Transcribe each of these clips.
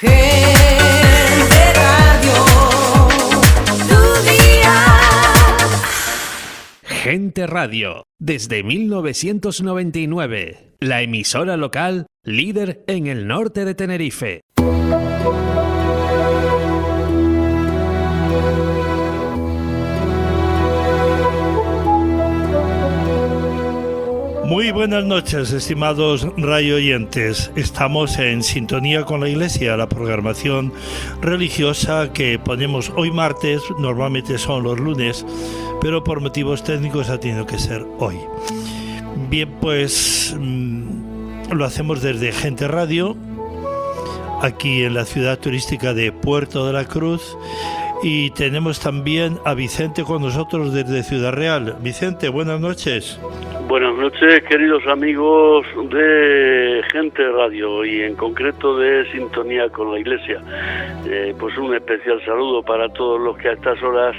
Gente Radio, tu día. Gente Radio, desde 1999, la emisora local líder en el norte de Tenerife. Muy buenas noches, estimados radio oyentes. Estamos en sintonía con la Iglesia, la programación religiosa que ponemos hoy martes, normalmente son los lunes, pero por motivos técnicos ha tenido que ser hoy. Bien, pues lo hacemos desde Gente Radio, aquí en la ciudad turística de Puerto de la Cruz, y tenemos también a Vicente con nosotros desde Ciudad Real. Vicente, buenas noches. Buenas noches, queridos amigos de Gente Radio y en concreto de Sintonía con la Iglesia. Pues un especial saludo para todos los que a estas horas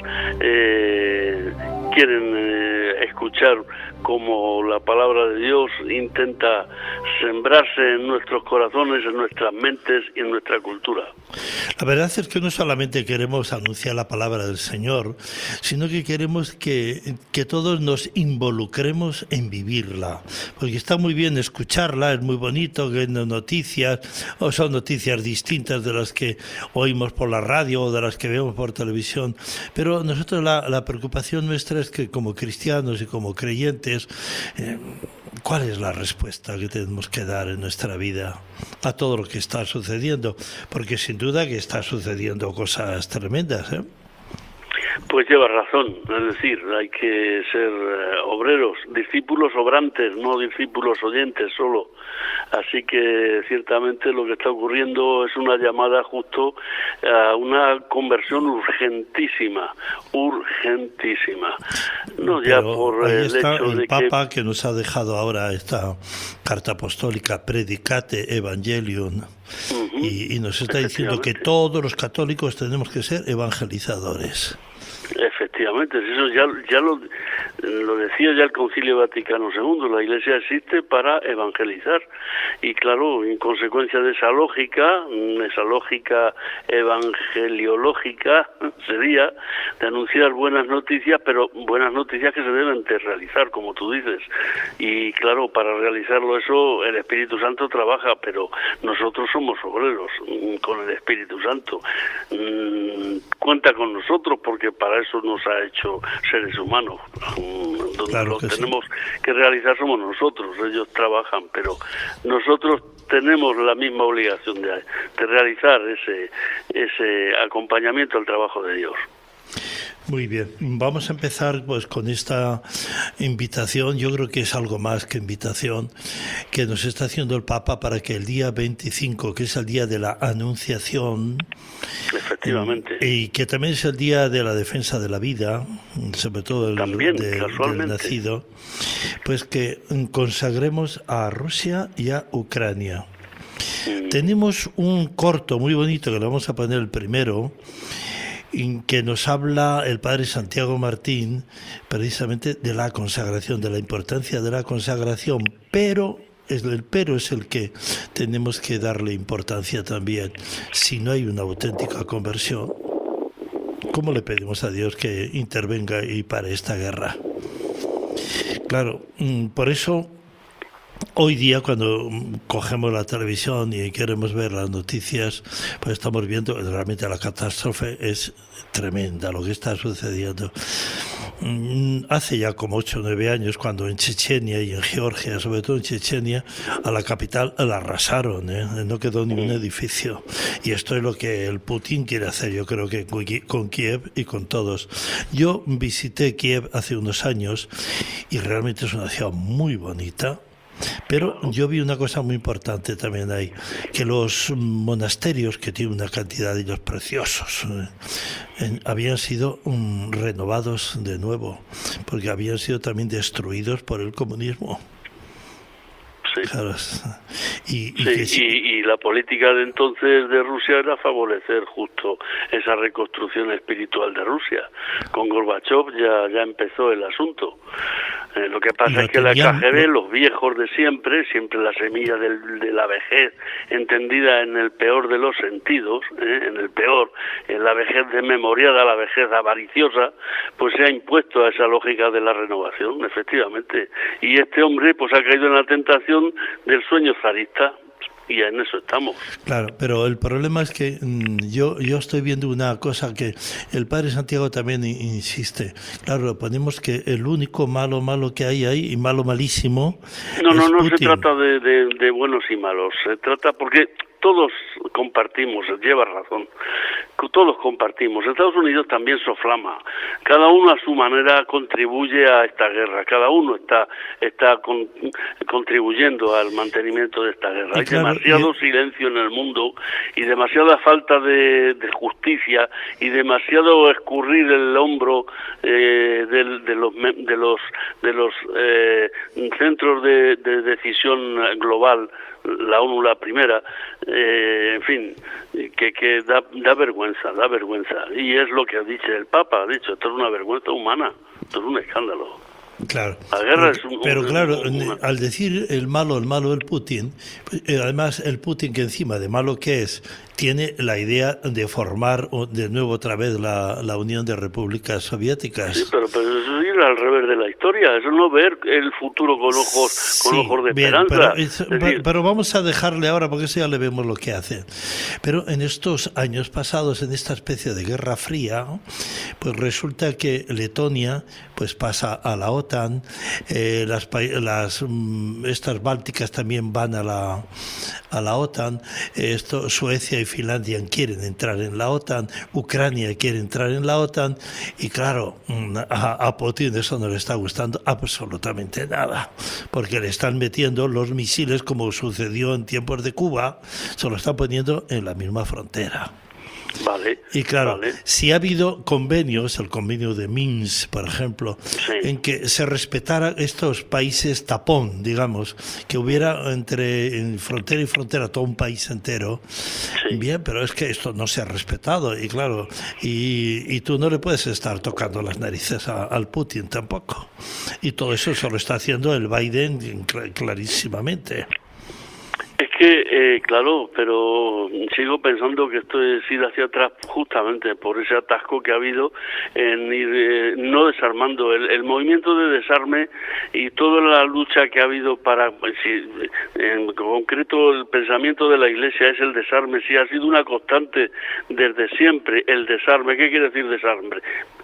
quieren escuchar cómo la palabra de Dios intenta sembrarse en nuestros corazones, en nuestras mentes y en nuestra cultura. La verdad es que no solamente queremos anunciar la palabra del Señor, sino que queremos que todos nos involucremos en vivirla, porque está muy bien escucharla, es muy bonito que no noticias, o son noticias distintas de las que oímos por la radio o de las que vemos por televisión, pero nosotros la preocupación nuestra es que como cristianos y como creyentes, ¿cuál es la respuesta que tenemos que dar en nuestra vida a todo lo que está sucediendo? Porque sin duda que está sucediendo cosas tremendas, ¿eh? Pues lleva razón, es decir, hay que ser obreros, discípulos obrantes, no discípulos oyentes solo. Así que ciertamente lo que está ocurriendo es una llamada justo a una conversión urgentísima. No ya por ahí el está hecho el de Papa que nos ha dejado ahora esta carta apostólica, Predicate Evangelium, y nos está diciendo que todos los católicos tenemos que ser evangelizadores. Efectivamente, eso ya lo decía ya el Concilio Vaticano II, la Iglesia existe para evangelizar y claro, en consecuencia de esa lógica evangeliológica sería de anunciar buenas noticias, pero buenas noticias que se deben de realizar, como tú dices, y claro, para realizarlo eso el Espíritu Santo trabaja, pero nosotros somos obreros con el Espíritu Santo, cuenta con nosotros porque para eso nos ha hecho seres humanos, donde claro lo que tenemos que realizar somos nosotros, ellos trabajan, pero nosotros tenemos la misma obligación de realizar ese acompañamiento al trabajo de Dios. Muy bien, vamos a empezar pues con esta invitación. Yo creo que es algo más que invitación que nos está haciendo el Papa para que el día 25, que es el día de la Anunciación, efectivamente, y que también es el día de la defensa de la vida, sobre todo del nacido, pues que consagremos a Rusia y a Ucrania. Tenemos un corto muy bonito que lo vamos a poner el primero, en que nos habla el padre Santiago Martín precisamente de la consagración, de la importancia de la consagración, pero el pero es el que tenemos que darle importancia también. Si no hay una auténtica conversión, ¿cómo le pedimos a Dios que intervenga y pare esta guerra? Claro, por eso hoy día cuando cogemos la televisión y queremos ver las noticias, pues estamos viendo que realmente la catástrofe es tremenda lo que está sucediendo. Hace ya como 8 o 9 años, cuando en Chechenia y en Georgia, sobre todo en Chechenia, a la capital la arrasaron, no quedó ningún edificio. Y esto es lo que el Putin quiere hacer, yo creo que con Kiev y con todos. Yo visité Kiev hace unos años y realmente es una ciudad muy bonita. Pero yo vi una cosa muy importante también ahí, que los monasterios, que tienen una cantidad de ellos preciosos, habían sido renovados de nuevo, porque habían sido también destruidos por el comunismo. Sí. Claro. Y la política de entonces de Rusia era favorecer justo esa reconstrucción espiritual de Rusia. Con Gorbachev ya empezó el asunto. Lo que pasa es que la KGB, los viejos de siempre la semilla de la vejez, entendida en el peor de los sentidos, en la vejez desmemoriada, la vejez avariciosa, pues se ha impuesto a esa lógica de la renovación, efectivamente. Y este hombre pues ha caído en la tentación del sueño zarista. Y en eso estamos. Claro, pero el problema es que yo estoy viendo una cosa que el padre Santiago también insiste. Claro, ponemos que el único malo que hay ahí, y malo malísimo, no Putin. Se trata de buenos y malos. Se trata porque todos compartimos, lleva razón, todos compartimos. Estados Unidos también soflama, cada uno a su manera contribuye a esta guerra, cada uno está contribuyendo al mantenimiento de esta guerra. Hay demasiado silencio en el mundo y demasiada falta de justicia y demasiado escurrir el hombro de los centros de decisión global, la ONU la primera, en fin, que da vergüenza, y es lo que ha dicho el Papa, ha dicho, esto es una vergüenza humana, esto es un escándalo. Claro, la guerra pero claro, al decir el malo el Putin, además el Putin, que encima de malo que es, tiene la idea de formar de nuevo otra vez la Unión de Repúblicas Soviéticas. Sí, pero eso es ir al revés de la historia, eso no ver el futuro con ojos de esperanza. Pero vamos a dejarle ahora, porque eso ya le vemos lo que hace. Pero en estos años pasados, en esta especie de Guerra Fría, pues resulta que Letonia pues pasa a la OTAN, estas bálticas también van a la OTAN, Suecia y Finlandia quieren entrar en la OTAN, Ucrania quiere entrar en la OTAN, y claro, a Putin eso no le está gustando absolutamente nada, porque le están metiendo los misiles, como sucedió en tiempos de Cuba, se lo están poniendo en la misma frontera. Vale. Y claro, si ha habido convenios, el convenio de Minsk, por ejemplo, en que se respetara estos países tapón, digamos, que hubiera en frontera y frontera todo un país entero, bien, pero es que esto no se ha respetado, y claro, y tú no le puedes estar tocando las narices al Putin tampoco. Y todo eso se lo está haciendo el Biden clarísimamente. Es que, claro, pero sigo pensando que esto es ir hacia atrás justamente por ese atasco que ha habido en ir no desarmando. El movimiento de desarme y toda la lucha que ha habido para, en concreto el pensamiento de la Iglesia es el desarme, sí ha sido una constante desde siempre el desarme. ¿Qué quiere decir desarme?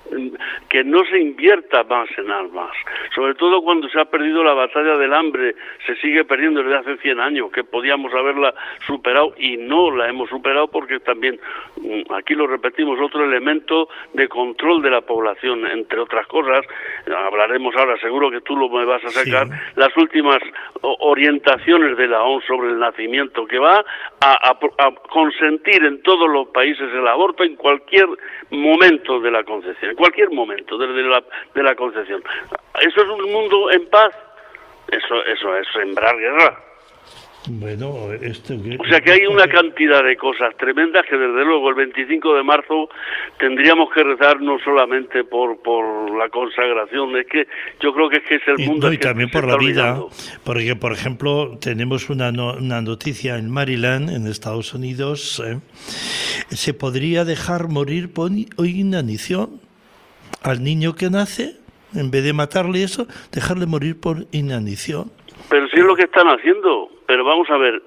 Que no se invierta más en armas, sobre todo cuando se ha perdido la batalla del hambre, se sigue perdiendo desde hace 100 años, que podíamos haberla superado y no la hemos superado porque también, aquí lo repetimos, otro elemento de control de la población, entre otras cosas, hablaremos ahora, seguro que tú lo me vas a sacar, las últimas orientaciones de la OMS sobre el nacimiento, que va a consentir en todos los países el aborto en cualquier momento de la concepción, en cualquier momento de la concepción. ¿Eso es un mundo en paz? Eso es sembrar guerra. Bueno, o sea que hay una cantidad de cosas tremendas que desde luego el 25 de marzo tendríamos que rezar no solamente por la consagración, es que yo creo que es el mundo y que también se por la vida, olvidando. Porque por ejemplo tenemos una noticia en Maryland, en Estados Unidos, se podría dejar morir por inanición al niño que nace, en vez de matarle eso, dejarle morir por inanición. Pero sí es lo que están haciendo. Pero vamos a ver,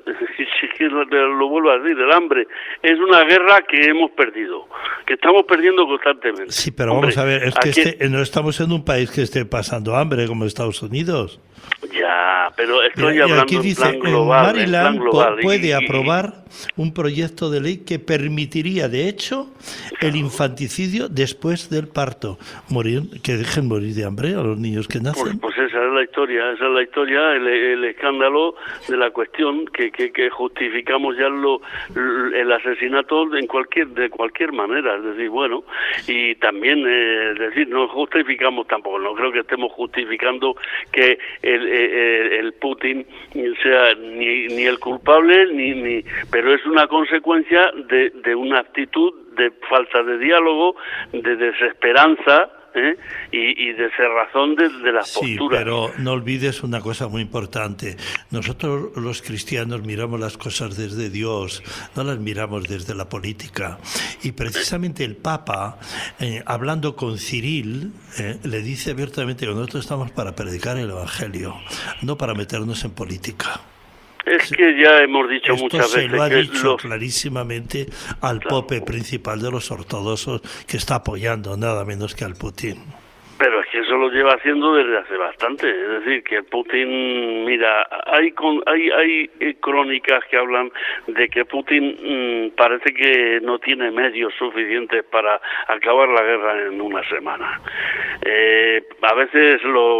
lo vuelvo a decir, el hambre es una guerra que hemos perdido, que estamos perdiendo constantemente. Sí, pero vamos a ver, es que no estamos en un país que esté pasando hambre como Estados Unidos. Ya, pero estoy hablando aquí dice, en plan global. Maryland puede y aprobar un proyecto de ley que permitiría, de hecho, el infanticidio después del parto. Que dejen morir de hambre a los niños que nacen. Pues es esa es la historia, el escándalo de la cuestión que justificamos ya el asesinato de cualquier manera, es decir, bueno, y también, es decir, no justificamos tampoco, no creo que estemos justificando que el Putin sea ni el culpable, pero es una consecuencia de una actitud de falta de diálogo, de desesperanza, y de cerrazón de las posturas. Sí, pero no olvides una cosa muy importante. Nosotros los cristianos miramos las cosas desde Dios, no las miramos desde la política. Y precisamente el Papa, hablando con Ciril, le dice abiertamente que nosotros estamos para predicar el Evangelio, no para meternos en política. Es que ya hemos dicho esto muchas veces se lo ha que dicho clarísimamente al Pope principal de los ortodoxos, que está apoyando nada menos que al Putin. Pero es que eso lo lleva haciendo desde hace bastante. Es decir, que Putin, mira, hay crónicas que hablan de que Putin parece que no tiene medios suficientes para acabar la guerra en una semana. A veces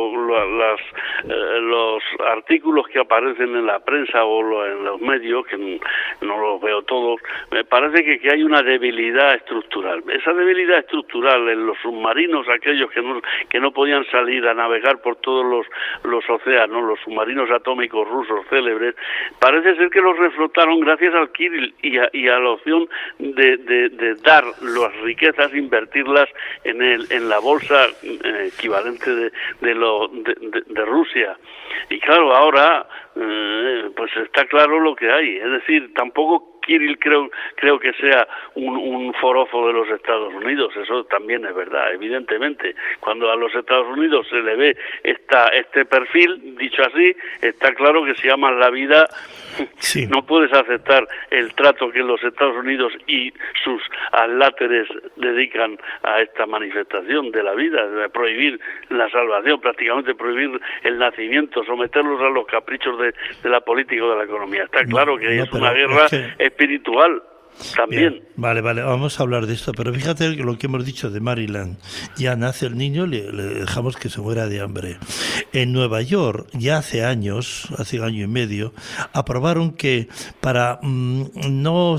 los artículos que aparecen en la prensa o en los medios, que no los veo todos, me parece que hay una debilidad estructural. Esa debilidad estructural en los submarinos, aquellos que no podían salir a navegar por todos los océanos, los submarinos atómicos rusos célebres, parece ser que los reflotaron gracias al Kirill y a la opción de dar las riquezas, invertirlas en la bolsa equivalente de Rusia. Y claro, ahora pues está claro lo que hay, es decir, tampoco Kirill creo que sea un forofo de los Estados Unidos, eso también es verdad, evidentemente. Cuando a los Estados Unidos se le ve este perfil, dicho así, está claro que si amas la vida, sí, no puedes aceptar el trato que los Estados Unidos y sus adláteres dedican a esta manifestación de la vida, de prohibir la salvación, prácticamente prohibir el nacimiento, someterlos a los caprichos de la política o de la economía. Está claro que es una guerra espiritual también. Bien, vale, vamos a hablar de esto, pero fíjate lo que hemos dicho de Maryland. Ya nace el niño, le dejamos que se muera de hambre. En Nueva York, ya hace año y medio, aprobaron que para no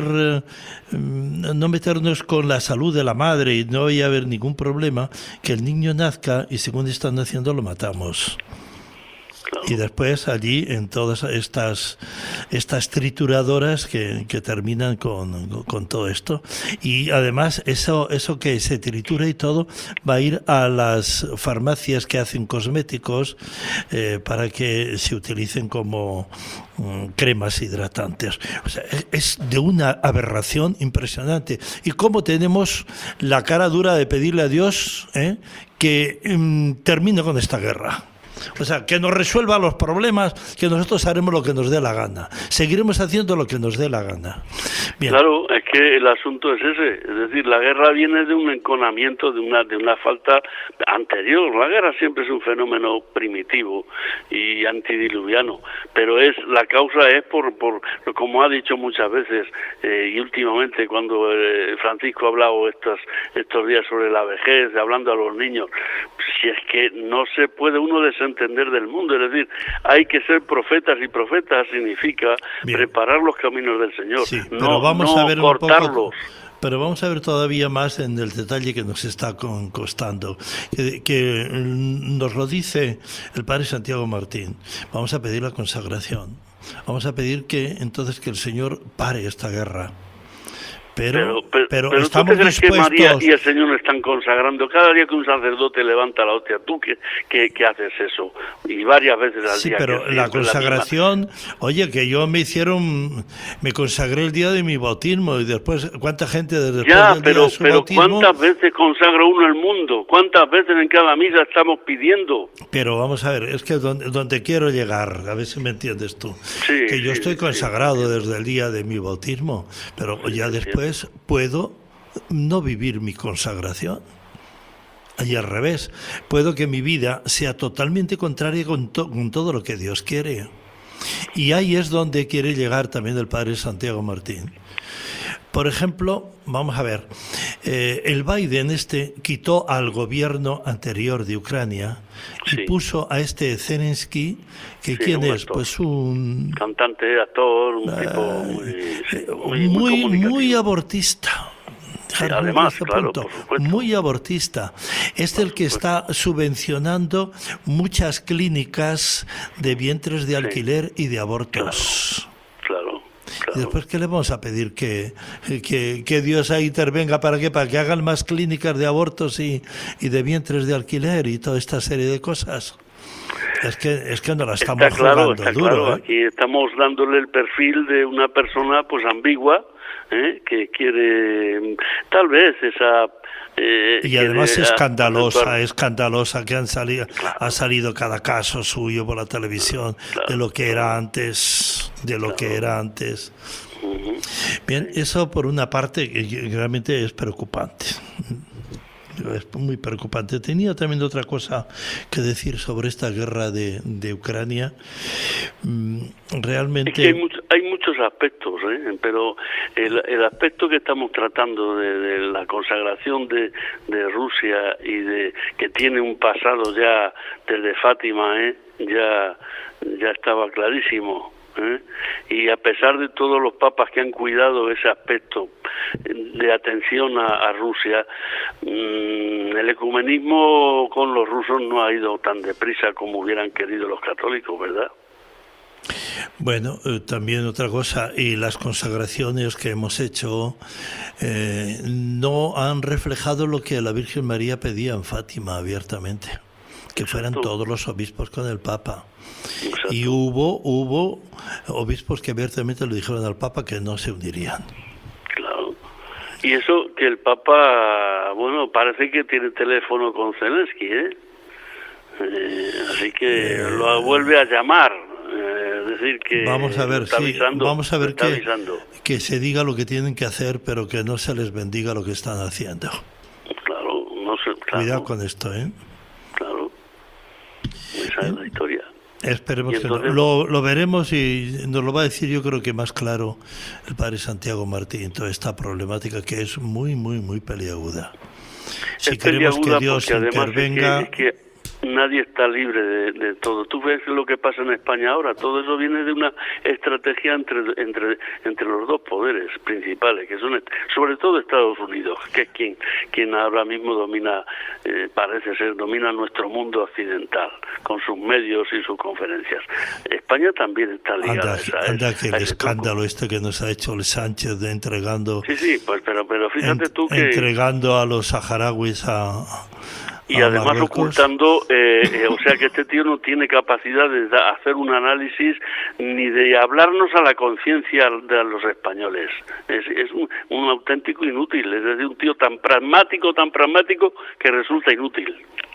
meternos con la salud de la madre y no vaya a haber ningún problema, que el niño nazca y según están haciendo lo matamos. Y después allí en todas estas trituradoras que terminan con todo esto. Y además eso que se tritura y todo va a ir a las farmacias que hacen cosméticos para que se utilicen como cremas hidratantes. O sea, es de una aberración impresionante. Y cómo tenemos la cara dura de pedirle a Dios que termine con esta guerra. O sea, que nos resuelva los problemas, que nosotros haremos lo que nos dé la gana. Seguiremos haciendo lo que nos dé la gana. Bien. Claro, es que el asunto es ese. Es decir, la guerra viene de un enconamiento, de una falta anterior. La guerra siempre es un fenómeno primitivo y antidiluviano, pero la causa es por como ha dicho muchas veces, y últimamente cuando Francisco ha hablado estos días sobre la vejez, hablando a los niños, si es que no se puede uno desentender del mundo, es decir, hay que ser profetas, y profetas significa preparar los caminos del Señor, sí, pero vamos a ver cortarlos. Un poco, pero vamos a ver todavía más en el detalle que nos está costando, que nos lo dice el Padre Santiago Martín. Vamos a pedir la consagración, vamos a pedir que el Señor pare esta guerra. Pero estamos ¿tú crees dispuestos... que María y el Señor nos están consagrando? Cada día que un sacerdote levanta la hostia, ¿tú qué haces eso? Y varias veces al día. Sí, pero la consagración... Oye, que yo me consagré el día de mi bautismo y después, ¿cuánta gente desde después del día de su bautismo? ¿Cuántas veces consagra uno el mundo? ¿Cuántas veces en cada misa estamos pidiendo? Pero vamos a ver, es que donde quiero llegar, a ver si me entiendes tú, sí, que yo estoy consagrado desde el día de mi bautismo, pero ya después puedo no vivir mi consagración. Y al revés, puedo que mi vida sea totalmente contraria con todo lo que Dios quiere. Y ahí es donde quiere llegar también el Padre Santiago Martín. Por ejemplo, vamos a ver, el Biden quitó al gobierno anterior de Ucrania y puso a Zelensky, que ¿quién es? Actor. Pues un cantante, actor, un tipo muy abortista. Sí, además, claro, por supuesto. Muy abortista. Es el que está subvencionando muchas clínicas de vientres de alquiler y de abortos. Claro. Y después, ¿qué le vamos a pedir? Que Dios ahí intervenga ¿para qué? Para que hagan más clínicas de abortos y de vientres de alquiler y toda esta serie de cosas. Es que no la estamos jugando duro. Claro. Aquí estamos dándole el perfil de una persona pues ambigua, que quiere tal vez esa y además escandalosa que ha salido cada caso suyo por la televisión, de lo que era antes, Bien, eso por una parte que realmente es preocupante. Es muy preocupante. Tenía también otra cosa que decir sobre esta guerra de Ucrania. Realmente... Es que hay muchos aspectos, pero el aspecto que estamos tratando de la consagración de Rusia y de que tiene un pasado ya desde Fátima, ya estaba clarísimo. Y a pesar de todos los papas que han cuidado ese aspecto de atención a Rusia, el ecumenismo con los rusos no ha ido tan deprisa como hubieran querido los católicos, ¿verdad? Bueno, también otra cosa, y las consagraciones que hemos hecho no han reflejado lo que la Virgen María pedía en Fátima abiertamente, que fueran todos los obispos con el Papa. Exacto. Y hubo obispos que abiertamente le dijeron al Papa que no se unirían. Claro. Y eso que el Papa, bueno, parece que tiene teléfono con Zelensky, así que lo vuelve a llamar. Es decir, que vamos a ver, vamos a ver que se diga lo que tienen que hacer, pero que no se les bendiga lo que están haciendo. Claro, Cuidado con esto, Claro. Esa es la historia. Esperemos entonces, que lo veremos y nos lo va a decir, yo creo que más claro, el padre Santiago Martín, toda esta problemática que es muy, muy, muy peliaguda. Si queremos que Dios intervenga... Es que nadie está libre de todo. Tú ves lo que pasa en España ahora. Todo eso viene de una estrategia entre los dos poderes principales, que son sobre todo Estados Unidos, que es quien ahora mismo domina, parece ser, domina nuestro mundo occidental, con sus medios y sus conferencias. España también está ligada que el escándalo que nos ha hecho el Sánchez de entregando... Sí, pues pero fíjate tú que... Entregando a los saharauis y además Marruecos. Ocultando, o sea que este tío no tiene capacidad de hacer un análisis ni de hablarnos a la conciencia de los españoles. Es un auténtico inútil, es decir, un tío tan pragmático que resulta inútil.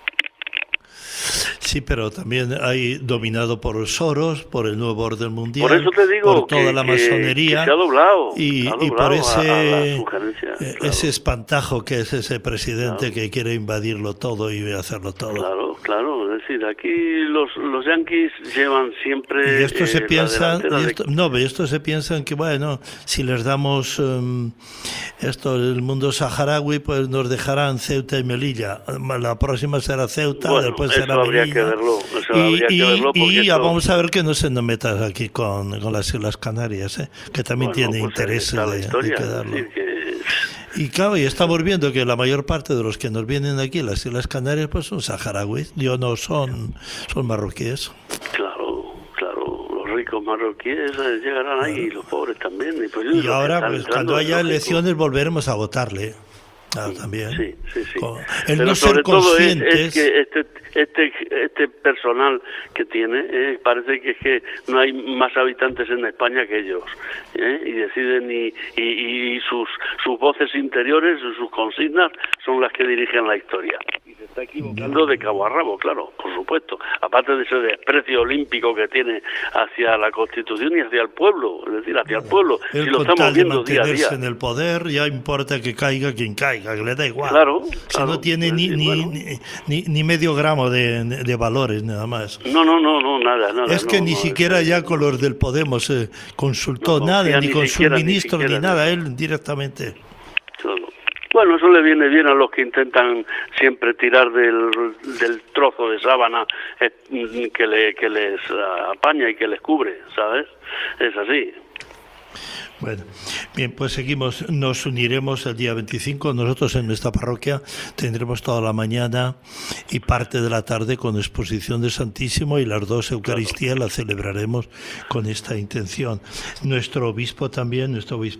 Sí, pero también hay dominado por Soros, por el nuevo orden mundial, por eso te digo por toda la masonería, que se ha doblado, y por ese claro. Ese espantajo que es ese presidente que quiere invadirlo todo y hacerlo todo. Claro, es decir, aquí los yanquis llevan siempre y esto se piensa, esto se piensan que bueno, si les damos el mundo saharaui, pues nos dejarán Ceuta y Melilla. La próxima será Ceuta, después será Melilla. Y vamos a ver que no se nos metas aquí con las Islas Canarias, que también tiene interés de quedarlo. Y claro, y estamos viendo que la mayor parte de los que nos vienen aquí, las Islas Canarias, pues son saharauis, son marroquíes. Claro, los ricos marroquíes llegarán ahí, y los pobres también. Y ahora, pues cuando haya elecciones, volveremos a votarle. También. Sí. El no sobre ser conscientes... todo es que este personal que tiene, parece que no hay más habitantes en España que ellos, y deciden y sus voces interiores, sus consignas son las que dirigen la historia. y se está equivocando de cabo a rabo, claro, por supuesto. Aparte de ese desprecio olímpico que tiene hacia la Constitución y hacia el pueblo, es decir, hacia el pueblo. Él, si lo con estamos tal de viendo día a día. mantenerse en el poder, ya importa que caiga quien caiga, que le da igual. Claro, Si no tiene ni medio gramo de valores, nada más. No, nada. Es que ni siquiera ya con los del Podemos consultó nada, ni con sus ministros, ni nada, él directamente. Bueno, eso le viene bien a los que intentan siempre tirar del trozo de sábana que les apaña y que les cubre, ¿sabes? Es así. Bueno, bien, pues seguimos, nos uniremos el día 25, nosotros en nuestra parroquia tendremos toda la mañana y parte de la tarde con exposición de Santísimo y las 2 Eucaristías las celebraremos con esta intención. Nuestro obispado también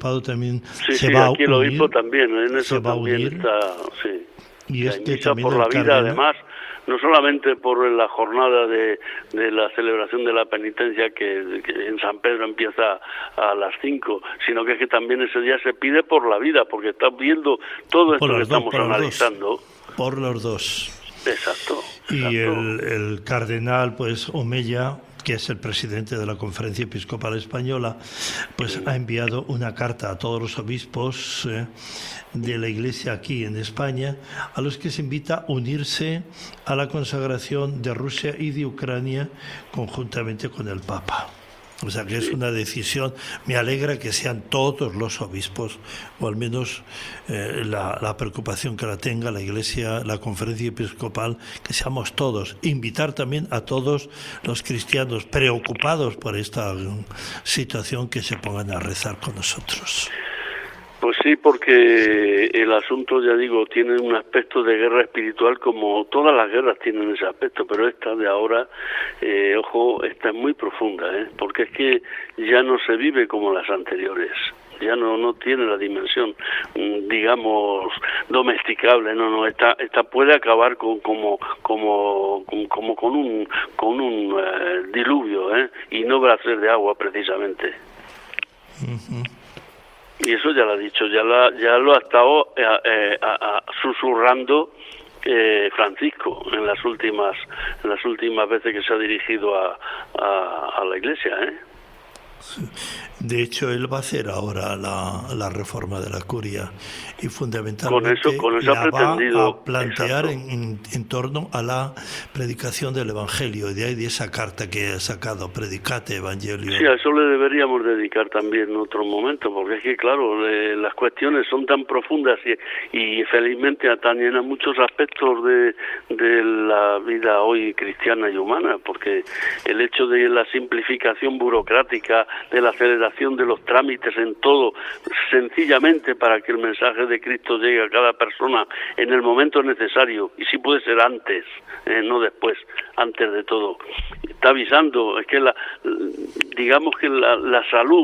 se va a unir. Aquí el obispo también, en eso se va a también unir, está, sí. y también por la vida, cardenal. además, no solamente por la jornada de la celebración de la penitencia que en San Pedro empieza a las 5, sino que es que también ese día se pide por la vida, porque estás viendo todo esto que estamos analizando. Por los dos. Exacto. Y el cardenal, pues, Omeya, que es el presidente de la Conferencia Episcopal Española, pues ha enviado una carta a todos los obispos de la Iglesia aquí en España, a los que se invita a unirse a la consagración de Rusia y de Ucrania conjuntamente con el Papa. O sea que es una decisión, me alegra que sean todos los obispos, o al menos la preocupación que la tenga la Iglesia, la Conferencia Episcopal, que seamos todos. Invitar también a todos los cristianos preocupados por esta situación que se pongan a rezar con nosotros. Pues sí, porque el asunto, ya digo, tiene un aspecto de guerra espiritual, como todas las guerras tienen ese aspecto, pero esta de ahora, ojo, esta es muy profunda, porque es que ya no se vive como las anteriores. Ya no tiene la dimensión, digamos, domesticable. Esta puede acabar como con un diluvio, y no va a ser de agua precisamente. Uh-huh. Y eso ya lo ha dicho, ya lo ha estado susurrando Francisco en las últimas veces que se ha dirigido a la Iglesia, Sí. De hecho, él va a hacer ahora la reforma de la curia y fundamentalmente con eso la ha pretendido, va a plantear en torno a la predicación del Evangelio, y de ahí de esa carta que ha sacado, Predicate Evangelio. Sí, a eso le deberíamos dedicar también otro momento, porque es que, claro, las cuestiones son tan profundas y felizmente atañen a muchos aspectos de la vida hoy cristiana y humana, porque el hecho de la simplificación burocrática, de la aceleración de los trámites en todo, sencillamente para que el mensaje de Cristo llegue a cada persona en el momento necesario, y si puede ser antes, no después, antes de todo. Está avisando, es que digamos que la salud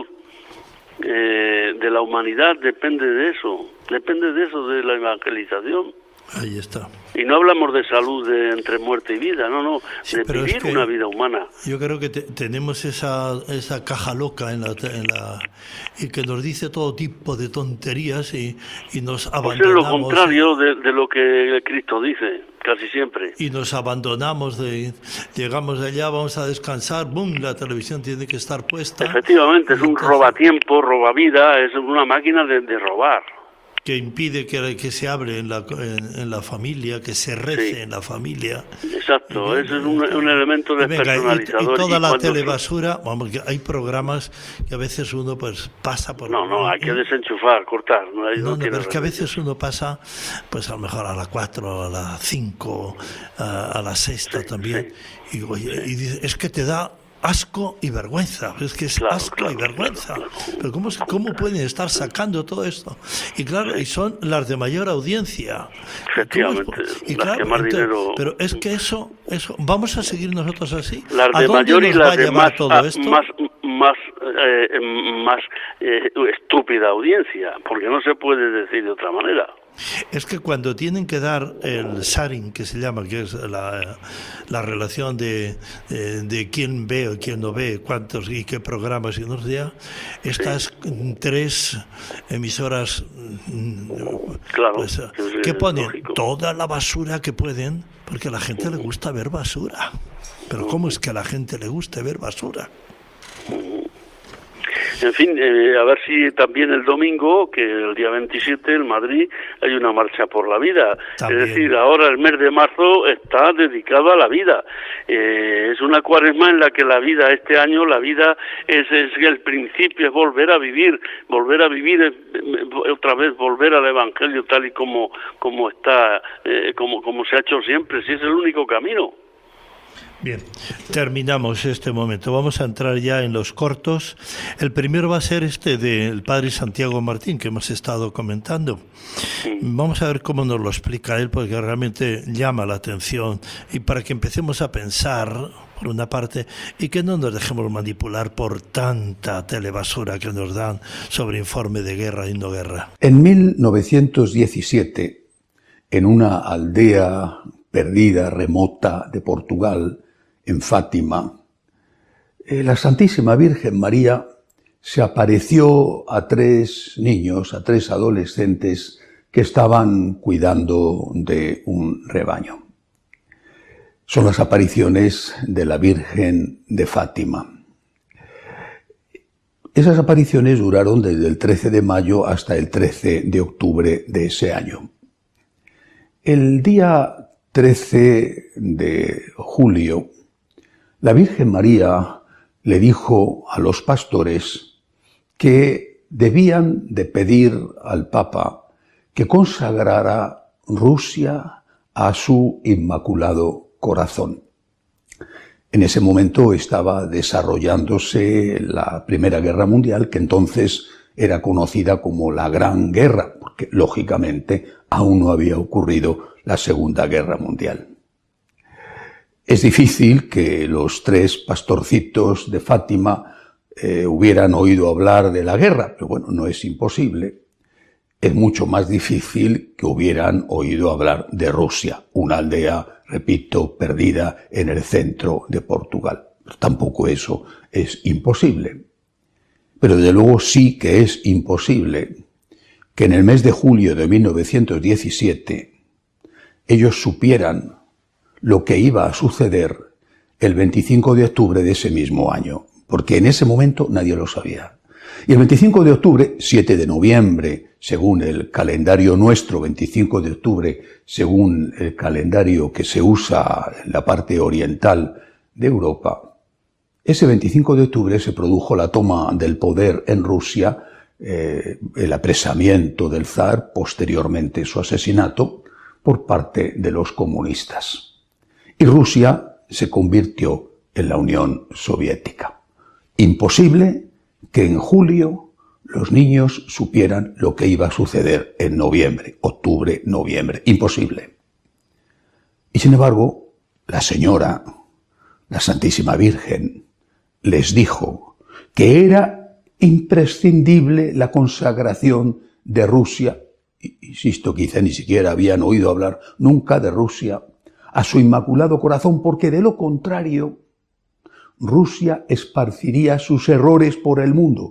de la humanidad depende de eso, de la evangelización. Ahí está. Y no hablamos de salud entre muerte y vida, sí, de vivir una vida humana. Yo creo que tenemos esa caja loca y que nos dice todo tipo de tonterías y nos abandonamos. Pues es lo contrario de lo que Cristo dice, casi siempre. Y nos abandonamos, llegamos allá, vamos a descansar, ¡bum!, la televisión tiene que estar puesta. Efectivamente, es un robatiempo, robavida, es una máquina de robar. Que impide que se hable en la familia, que se rece en la familia. Exacto, eso es un elemento despersonalizador. Y toda la telebasura, vamos, que hay programas que a veces uno pues pasa por... No, hay que desenchufar, cortar. Pero es que a veces uno pasa, pues a lo mejor a las 4, a las 5, a la 6 también, y dice, es que te da asco y vergüenza, es que es asco y vergüenza. Pero ¿cómo pueden estar sacando todo esto? Y claro, y son las de mayor audiencia. Efectivamente, y claro, que más dinero... Pero es que eso, vamos a seguir nosotros así. Las de mayor y las de más estúpida audiencia, porque no se puede decir de otra manera. Es que cuando tienen que dar el sharing, que se llama, que es la relación de quién ve o quién no ve, cuántos y qué programas y unos días, estas tres emisoras, Claro, pues, que ponen toda la basura que pueden, porque a la gente le gusta ver basura. Pero ¿cómo es que a la gente le gusta ver basura? En fin, a ver si también el domingo, que el día 27 en Madrid hay una marcha por la vida. También. Es decir, ahora el mes de marzo está dedicado a la vida. Es una cuaresma en la que la vida, este año, la vida es el principio, es volver a vivir otra vez, volver al Evangelio tal y como está, como se ha hecho siempre, si es el único camino. Bien, terminamos este momento. Vamos a entrar ya en los cortos. El primero va a ser este del padre Santiago Martín, que hemos estado comentando. Vamos a ver cómo nos lo explica él, porque realmente llama la atención. Y para que empecemos a pensar, por una parte, y que no nos dejemos manipular por tanta telebasura que nos dan sobre informe de guerra y no guerra. En 1917, en una aldea perdida, remota de Portugal, en Fátima, la Santísima Virgen María se apareció a tres niños, a tres adolescentes que estaban cuidando de un rebaño. Son las apariciones de la Virgen de Fátima. Esas apariciones duraron desde el 13 de mayo hasta el 13 de octubre de ese año. El día 13 de julio, la Virgen María le dijo a los pastores que debían de pedir al Papa que consagrara Rusia a su Inmaculado Corazón. En ese momento estaba desarrollándose la Primera Guerra Mundial, que entonces era conocida como la Gran Guerra, porque lógicamente aún no había ocurrido la Segunda Guerra Mundial. Es difícil que los tres pastorcitos de Fátima hubieran oído hablar de la guerra, pero bueno, no es imposible. Es mucho más difícil que hubieran oído hablar de Rusia, una aldea, repito, perdida en el centro de Portugal. Pero tampoco eso es imposible. Pero desde luego sí que es imposible que en el mes de julio de 1917 ellos supieran lo que iba a suceder el 25 de octubre de ese mismo año, porque en ese momento nadie lo sabía. Y el 25 de octubre, 7 de noviembre, según el calendario nuestro, 25 de octubre, según el calendario que se usa en la parte oriental de Europa, ese 25 de octubre se produjo la toma del poder en Rusia, el apresamiento del zar, posteriormente su asesinato, por parte de los comunistas. Y Rusia se convirtió en la Unión Soviética. Imposible que en julio los niños supieran lo que iba a suceder en noviembre, octubre, noviembre. Imposible. Y sin embargo, la señora, la Santísima Virgen, les dijo que era imprescindible la consagración de Rusia, insisto, quizá ni siquiera habían oído hablar nunca de Rusia, a su Inmaculado Corazón, porque de lo contrario, Rusia esparciría sus errores por el mundo.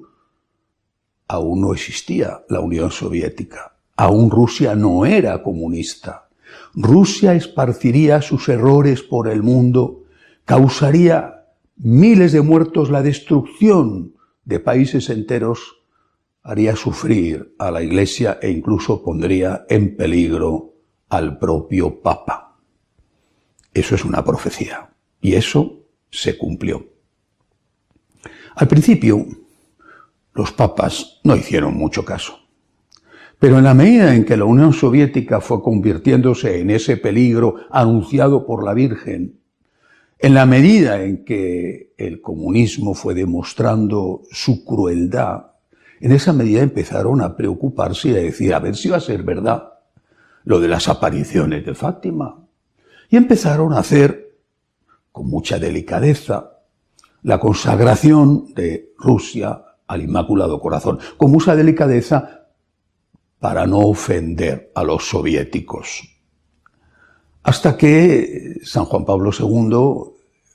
Aún no existía la Unión Soviética, aún Rusia no era comunista. Rusia esparciría sus errores por el mundo, causaría miles de muertos, la destrucción de países enteros, haría sufrir a la Iglesia e incluso pondría en peligro al propio Papa. Eso es una profecía, y eso se cumplió. Al principio, los papas no hicieron mucho caso, pero en la medida en que la Unión Soviética fue convirtiéndose en ese peligro anunciado por la Virgen, en la medida en que el comunismo fue demostrando su crueldad, en esa medida empezaron a preocuparse y a decir, a ver si va a ser verdad lo de las apariciones de Fátima. Y empezaron a hacer, con mucha delicadeza, la consagración de Rusia al Inmaculado Corazón. Con mucha delicadeza, para no ofender a los soviéticos. Hasta que San Juan Pablo II,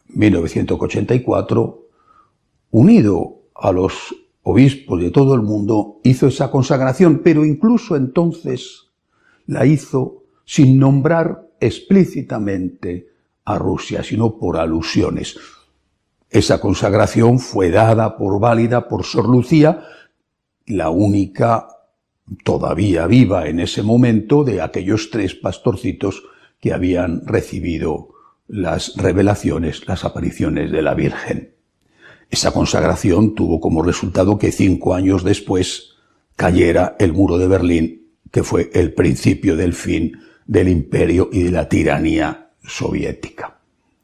1984, unido a los obispos de todo el mundo, hizo esa consagración, pero incluso entonces la hizo sin nombrar explícitamente a Rusia, sino por alusiones. Esa consagración fue dada por válida por Sor Lucía, la única todavía viva en ese momento de aquellos 3 pastorcitos que habían recibido las revelaciones, las apariciones de la Virgen. Esa consagración tuvo como resultado que 5 años después cayera el muro de Berlín, que fue el principio del fin del imperio y de la tiranía soviética.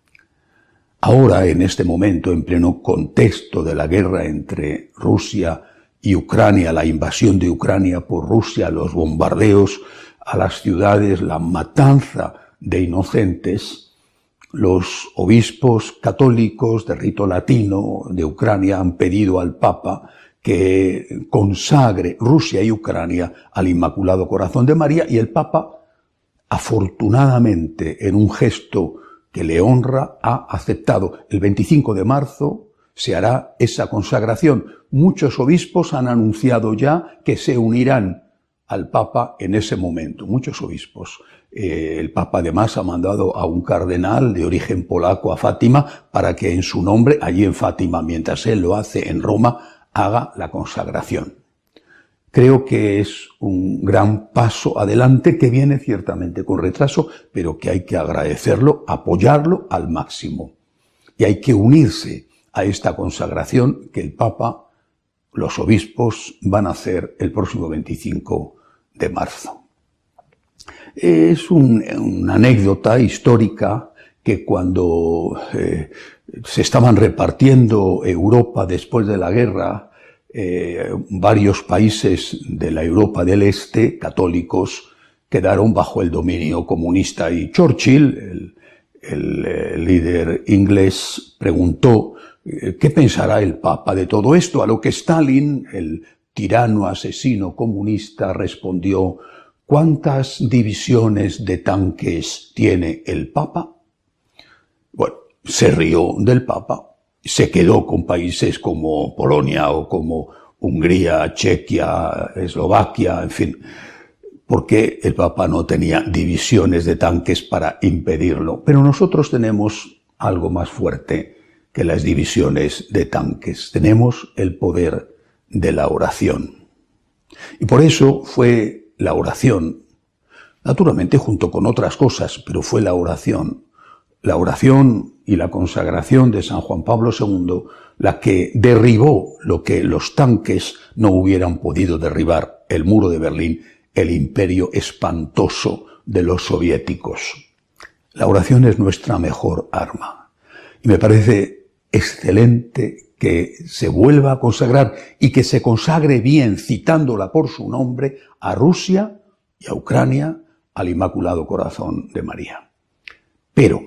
Ahora, en este momento, en pleno contexto de la guerra entre Rusia y Ucrania, la invasión de Ucrania por Rusia, los bombardeos a las ciudades, la matanza de inocentes, los obispos católicos de rito latino de Ucrania han pedido al Papa que consagre Rusia y Ucrania al Inmaculado Corazón de María, y el Papa, afortunadamente, en un gesto que le honra, ha aceptado. El 25 de marzo se hará esa consagración. Muchos obispos han anunciado ya que se unirán al Papa en ese momento, muchos obispos. El Papa además ha mandado a un cardenal de origen polaco a Fátima para que en su nombre, allí en Fátima, mientras él lo hace en Roma, haga la consagración. Creo que es un gran paso adelante que viene ciertamente con retraso, pero que hay que agradecerlo, apoyarlo al máximo. Y hay que unirse a esta consagración que el Papa, los obispos, van a hacer el próximo 25 de marzo. Es una anécdota histórica que cuando se estaban repartiendo Europa después de la guerra, varios países de la Europa del Este, católicos, quedaron bajo el dominio comunista, y Churchill, el líder inglés, preguntó ¿qué pensará el Papa de todo esto? A lo que Stalin, el tirano asesino comunista, respondió: ¿cuántas divisiones de tanques tiene el Papa? Bueno, se rió del Papa, se quedó con países como Polonia o como Hungría, Chequia, Eslovaquia, en fin, porque el Papa no tenía divisiones de tanques para impedirlo. Pero nosotros tenemos algo más fuerte que las divisiones de tanques. Tenemos el poder de la oración. Y por eso fue la oración, naturalmente junto con otras cosas, pero fue la oración y la consagración de San Juan Pablo II la que derribó lo que los tanques no hubieran podido derribar: el muro de Berlín, el imperio espantoso de los soviéticos. La oración es nuestra mejor arma. Y me parece excelente que se vuelva a consagrar, y que se consagre bien, citándola por su nombre, a Rusia y a Ucrania, al Inmaculado Corazón de María. Pero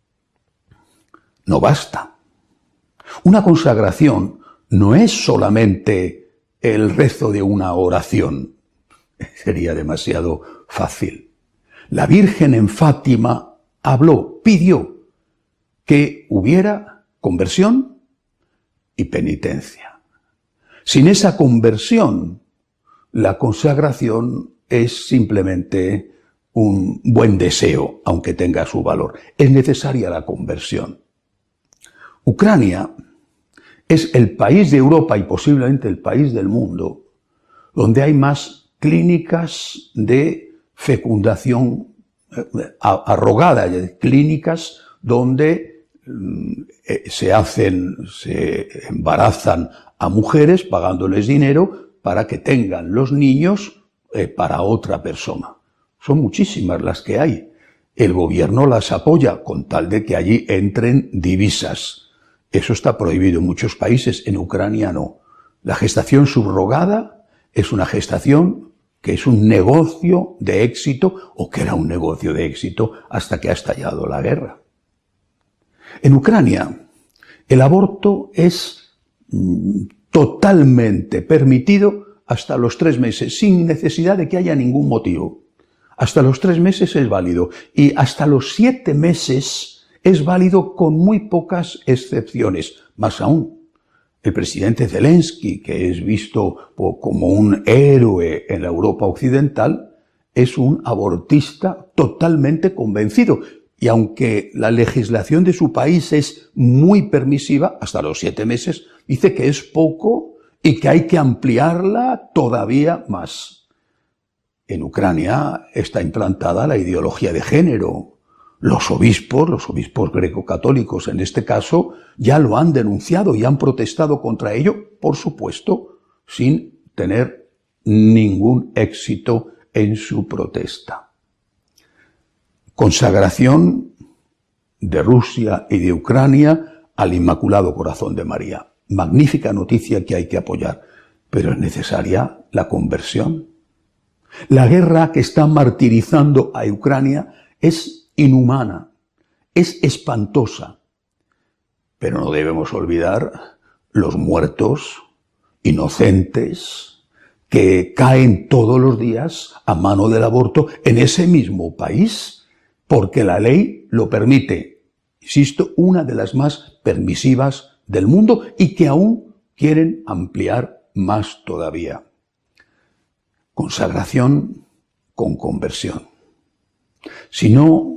no basta. Una consagración no es solamente el rezo de una oración. Sería demasiado fácil. La Virgen en Fátima habló, pidió que hubiera conversión y penitencia. Sin esa conversión, la consagración es simplemente un buen deseo, aunque tenga su valor. Es necesaria la conversión. Ucrania es el país de Europa y posiblemente el país del mundo donde hay más clínicas de fecundación arrogada, clínicas donde se embarazan a mujeres pagándoles dinero para que tengan los niños para otra persona. Son muchísimas las que hay. El gobierno las apoya con tal de que allí entren divisas. Eso está prohibido en muchos países, en Ucrania no. La gestación subrogada es una gestación que es un negocio de éxito, o que era un negocio de éxito hasta que ha estallado la guerra. En Ucrania, el aborto es totalmente permitido hasta los 3 meses, sin necesidad de que haya ningún motivo. Hasta los 3 meses es válido y hasta los 7 meses es válido con muy pocas excepciones. Más aún, el presidente Zelensky, que es visto como un héroe en la Europa occidental, es un abortista totalmente convencido. Y aunque la legislación de su país es muy permisiva, hasta los 7 meses, dice que es poco y que hay que ampliarla todavía más. En Ucrania está implantada la ideología de género. Los obispos greco-católicos en este caso, ya lo han denunciado y han protestado contra ello, por supuesto, sin tener ningún éxito en su protesta. Consagración de Rusia y de Ucrania al Inmaculado Corazón de María. Magnífica noticia que hay que apoyar, pero es necesaria la conversión. La guerra que está martirizando a Ucrania es inhumana, es espantosa, pero no debemos olvidar los muertos inocentes que caen todos los días a mano del aborto en ese mismo país, porque la ley lo permite. Insisto, una de las más permisivas del mundo y que aún quieren ampliar más todavía. Consagración con conversión. Si no,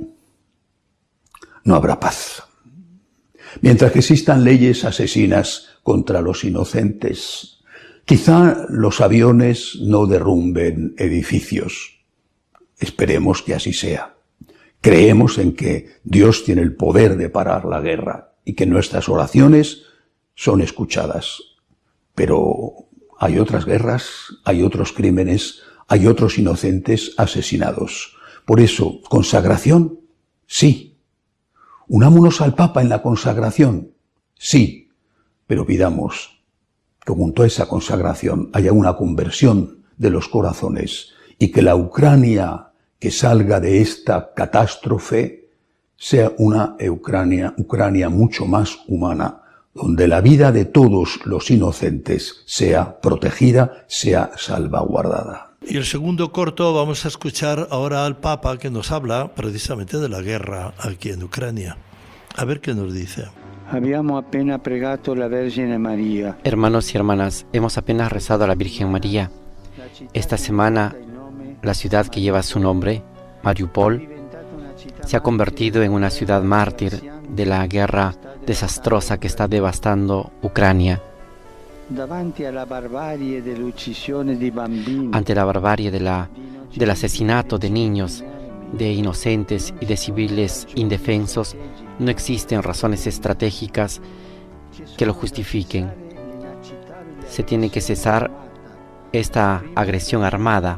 no habrá paz. Mientras que existan leyes asesinas contra los inocentes, quizá los aviones no derrumben edificios. Esperemos que así sea. Creemos en que Dios tiene el poder de parar la guerra y que nuestras oraciones son escuchadas. Pero hay otras guerras, hay otros crímenes, hay otros inocentes asesinados. Por eso, consagración, sí. Unámonos al Papa en la consagración, sí. Pero pidamos que junto a esa consagración haya una conversión de los corazones y que la Ucrania que salga de esta catástrofe sea una Ucrania mucho más humana, donde la vida de todos los inocentes sea protegida, sea salvaguardada. Y el segundo corto vamos a escuchar ahora al Papa que nos habla precisamente de la guerra aquí en Ucrania. A ver qué nos dice. Abbiamo appena pregato la Vergine María. Hermanos y hermanas, hemos apenas rezado a la Virgen María. Esta semana, la ciudad que lleva su nombre, Mariupol, se ha convertido en una ciudad mártir de la guerra desastrosa que está devastando Ucrania. Ante la barbarie del asesinato de niños, de inocentes y de civiles indefensos, no existen razones estratégicas que lo justifiquen. Se tiene que cesar esta agresión armada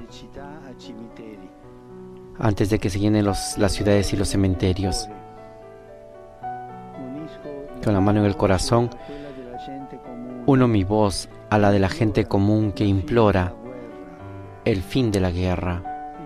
antes de que se llenen las ciudades y los cementerios. Con la mano en el corazón, uno mi voz a la de la gente común que implora el fin de la guerra.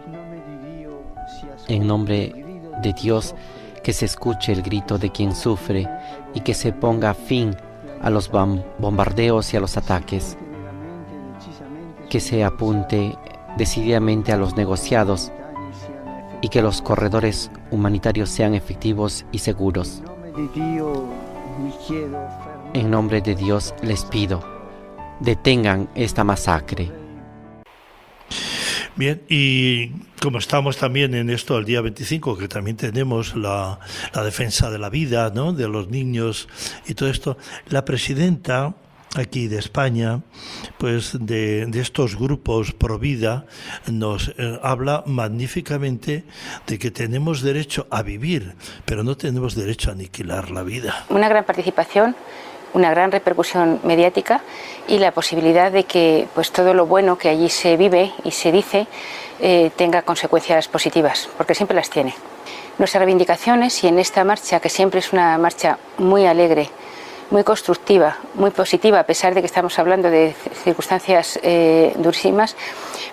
En nombre de Dios, que se escuche el grito de quien sufre y que se ponga fin a los bombardeos y a los ataques. Que se apunte decididamente a los negociados y que los corredores humanitarios sean efectivos y seguros. En nombre de Dios les pido, detengan esta masacre. Bien, y como estamos también en esto el día 25, que también tenemos la defensa de la vida, ¿no?, de los niños y todo esto, la presidenta aquí de España, pues de estos grupos pro vida, nos habla magníficamente de que tenemos derecho a vivir, pero no tenemos derecho a aniquilar la vida. Una gran participación, una gran repercusión mediática y la posibilidad de que pues todo lo bueno que allí se vive y se dice tenga consecuencias positivas, porque siempre las tiene. Nuestras reivindicaciones, y en esta marcha, que siempre es una marcha muy alegre, muy constructiva, muy positiva, a pesar de que estamos hablando de circunstancias durísimas,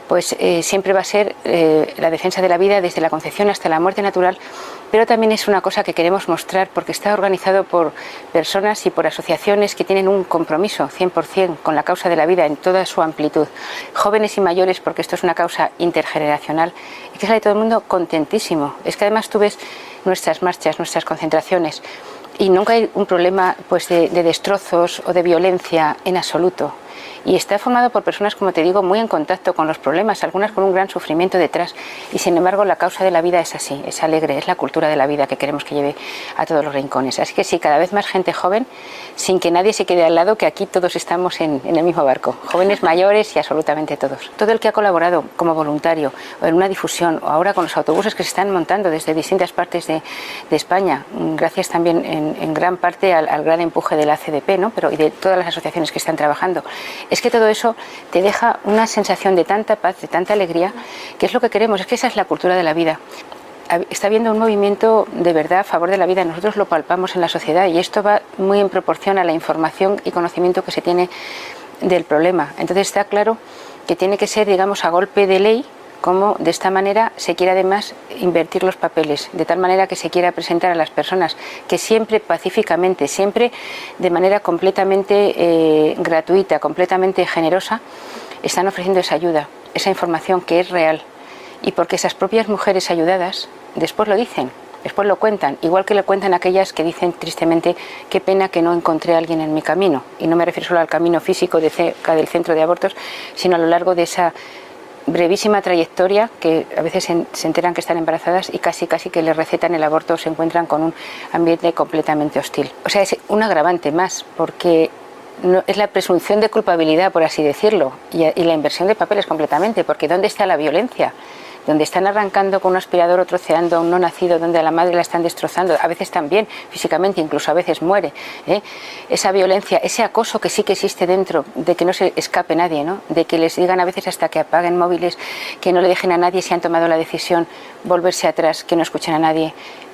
pues siempre va a ser la defensa de la vida desde la concepción hasta la muerte natural, pero también es una cosa que queremos mostrar porque está organizado por personas y por asociaciones que tienen un compromiso 100% con la causa de la vida en toda su amplitud, jóvenes y mayores, porque esto es una causa intergeneracional y que sale todo el mundo contentísimo. Es que además tú ves nuestras marchas, nuestras concentraciones, y nunca hay un problema pues de destrozos o de violencia en absoluto. Y está formado por personas, como te digo, muy en contacto con los problemas, algunas con un gran sufrimiento detrás. Y sin embargo, la causa de la vida es así, es alegre, es la cultura de la vida que queremos que lleve a todos los rincones. Así que sí, cada vez más gente joven, sin que nadie se quede al lado, que aquí todos estamos en el mismo barco, jóvenes, mayores y absolutamente todos. Todo el que ha colaborado como voluntario o en una difusión, o ahora con los autobuses que se están montando desde distintas partes de España, gracias también en gran parte al gran empuje de la CDP, ¿no? Pero y de todas las asociaciones que están trabajando. Es que todo eso te deja una sensación de tanta paz, de tanta alegría, que es lo que queremos, es que esa es la cultura de la vida. Está habiendo un movimiento de verdad a favor de la vida, nosotros lo palpamos en la sociedad y esto va muy en proporción a la información y conocimiento que se tiene del problema. Entonces está claro que tiene que ser, digamos, a golpe de ley, como de esta manera se quiere además invertir los papeles, de tal manera que se quiera presentar a las personas que siempre pacíficamente, siempre de manera completamente gratuita, completamente generosa, están ofreciendo esa ayuda, esa información que es real. Y porque esas propias mujeres ayudadas después lo dicen, después lo cuentan, igual que lo cuentan aquellas que dicen tristemente: qué pena que no encontré a alguien en mi camino. Y no me refiero solo al camino físico de cerca del centro de abortos, sino a lo largo de esa brevísima trayectoria, que a veces se enteran que están embarazadas y casi que les recetan el aborto o se encuentran con un ambiente completamente hostil. O sea, es un agravante más, porque no, es la presunción de culpabilidad, por así decirlo, y la inversión de papeles completamente, porque ¿dónde está la violencia? Donde están arrancando con un aspirador o troceando a un no nacido, donde a la madre la están destrozando, a veces también físicamente, incluso a veces muere, ¿eh? Esa violencia, ese acoso que sí que existe dentro, de que no se escape nadie, ¿no? De que les digan a veces hasta que apaguen móviles, que no le dejen a nadie si han tomado la decisión volverse atrás, que no escuchen a nadie,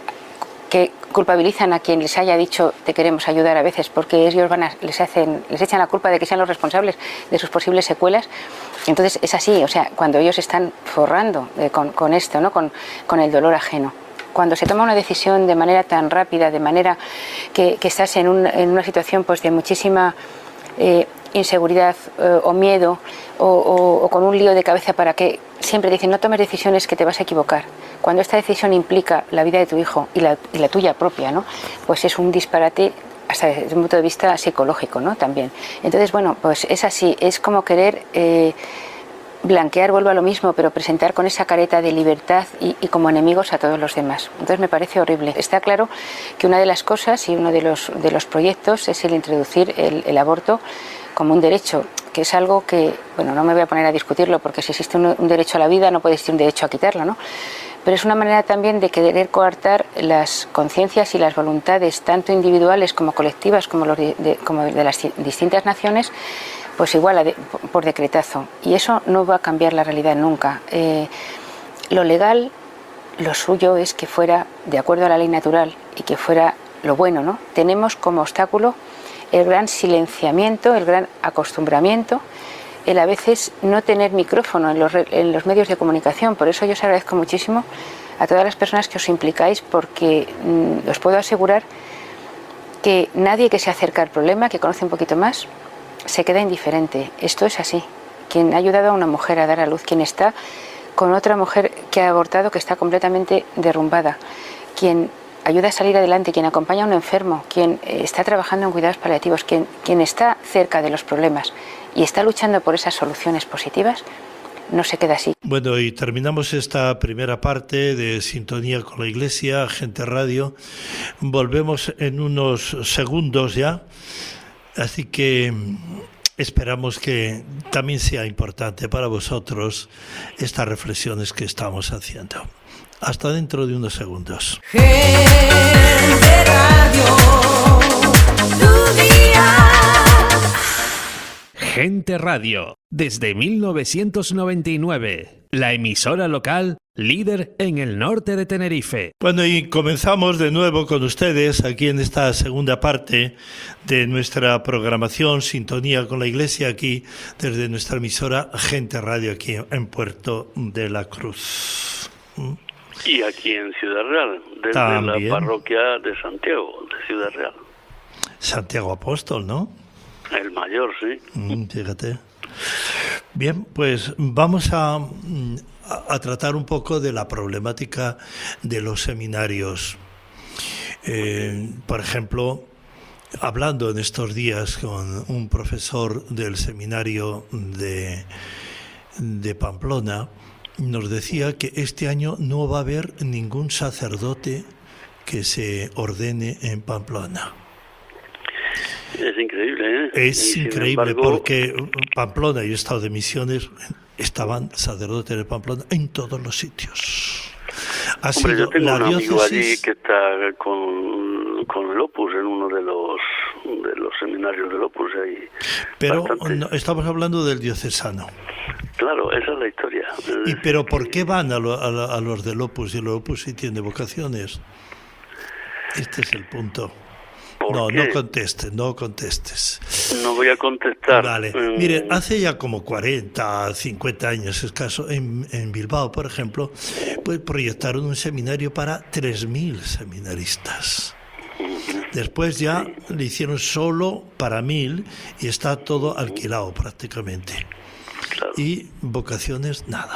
que culpabilizan a quien les haya dicho te queremos ayudar a veces, porque ellos les echan la culpa de que sean los responsables de sus posibles secuelas. Entonces es así, o sea, cuando ellos están forrando con esto, ¿no? Con el dolor ajeno. Cuando se toma una decisión de manera tan rápida, de manera que estás en una situación pues de muchísima inseguridad o miedo o con un lío de cabeza, para que siempre dicen no tomes decisiones que te vas a equivocar. Cuando esta decisión implica la vida de tu hijo y la tuya propia, ¿no? Pues es un disparate hasta desde un punto de vista psicológico, ¿no? También. Entonces, bueno, pues es así, es como querer blanquear, vuelvo a lo mismo, pero presentar con esa careta de libertad y como enemigos a todos los demás. Entonces me parece horrible. Está claro que una de las cosas y uno de los proyectos es el introducir el aborto como un derecho, que es algo que, bueno, no me voy a poner a discutirlo, porque si existe un derecho a la vida no puede existir un derecho a quitarlo, ¿no? Pero es una manera también de querer coartar las conciencias y las voluntades, tanto individuales como colectivas, como de las distintas naciones, pues igual por decretazo. Y eso no va a cambiar la realidad nunca. Lo legal, lo suyo es que fuera de acuerdo a la ley natural y que fuera lo bueno, ¿no? Tenemos como obstáculo el gran silenciamiento, el gran acostumbramiento, el a veces no tener micrófono en los medios de comunicación. Por eso yo os agradezco muchísimo a todas las personas que os implicáis, porque os puedo asegurar que nadie que se acerca al problema, que conoce un poquito más, se queda indiferente. Esto es así. Quien ha ayudado a una mujer a dar a luz, quien está con otra mujer que ha abortado, que está completamente derrumbada, quien ayuda a salir adelante, quien acompaña a un enfermo, quien está trabajando en cuidados paliativos, quien está cerca de los problemas y está luchando por esas soluciones positivas, no se queda así. Bueno, y terminamos esta primera parte de Sintonía con la Iglesia, Gente Radio. Volvemos en unos segundos ya, así que esperamos que también sea importante para vosotros estas reflexiones que estamos haciendo. Hasta dentro de unos segundos. Gente Radio, tu día. Gente Radio, desde 1999, la emisora local líder en el norte de Tenerife. Bueno, y comenzamos de nuevo con ustedes aquí en esta segunda parte de nuestra programación Sintonía con la Iglesia, aquí desde nuestra emisora Gente Radio, aquí en Puerto de la Cruz. Y aquí en Ciudad Real, desde También. la parroquia de Santiago, de Ciudad Real. Santiago Apóstol, ¿no? El mayor, sí. Fíjate. Bien, pues vamos a tratar un poco de la problemática de los seminarios. Por ejemplo, hablando en estos días con un profesor del seminario de Pamplona, nos decía que este año no va a haber ningún sacerdote que se ordene en Pamplona. Es increíble, ¿eh? Es increíble, embargo, porque Pamplona, yo he estado de misiones, estaban sacerdotes de Pamplona en todos los sitios. Hombre, yo tengo un amigo allí que está con el Opus en uno de los seminarios del Opus ahí. Pero no, estamos hablando del diocesano. Claro, esa es la historia. Pero ¿por qué van a los del Opus? Y el Opus sí tiene vocaciones. Este es el punto. No contestes. No voy a contestar. Vale. Mire, hace ya como 40, 50 años escaso, en Bilbao, por ejemplo, pues proyectaron un seminario para 3.000 seminaristas. Después ya le hicieron solo para 1.000 y está todo alquilado prácticamente. Claro. Y vocaciones, nada.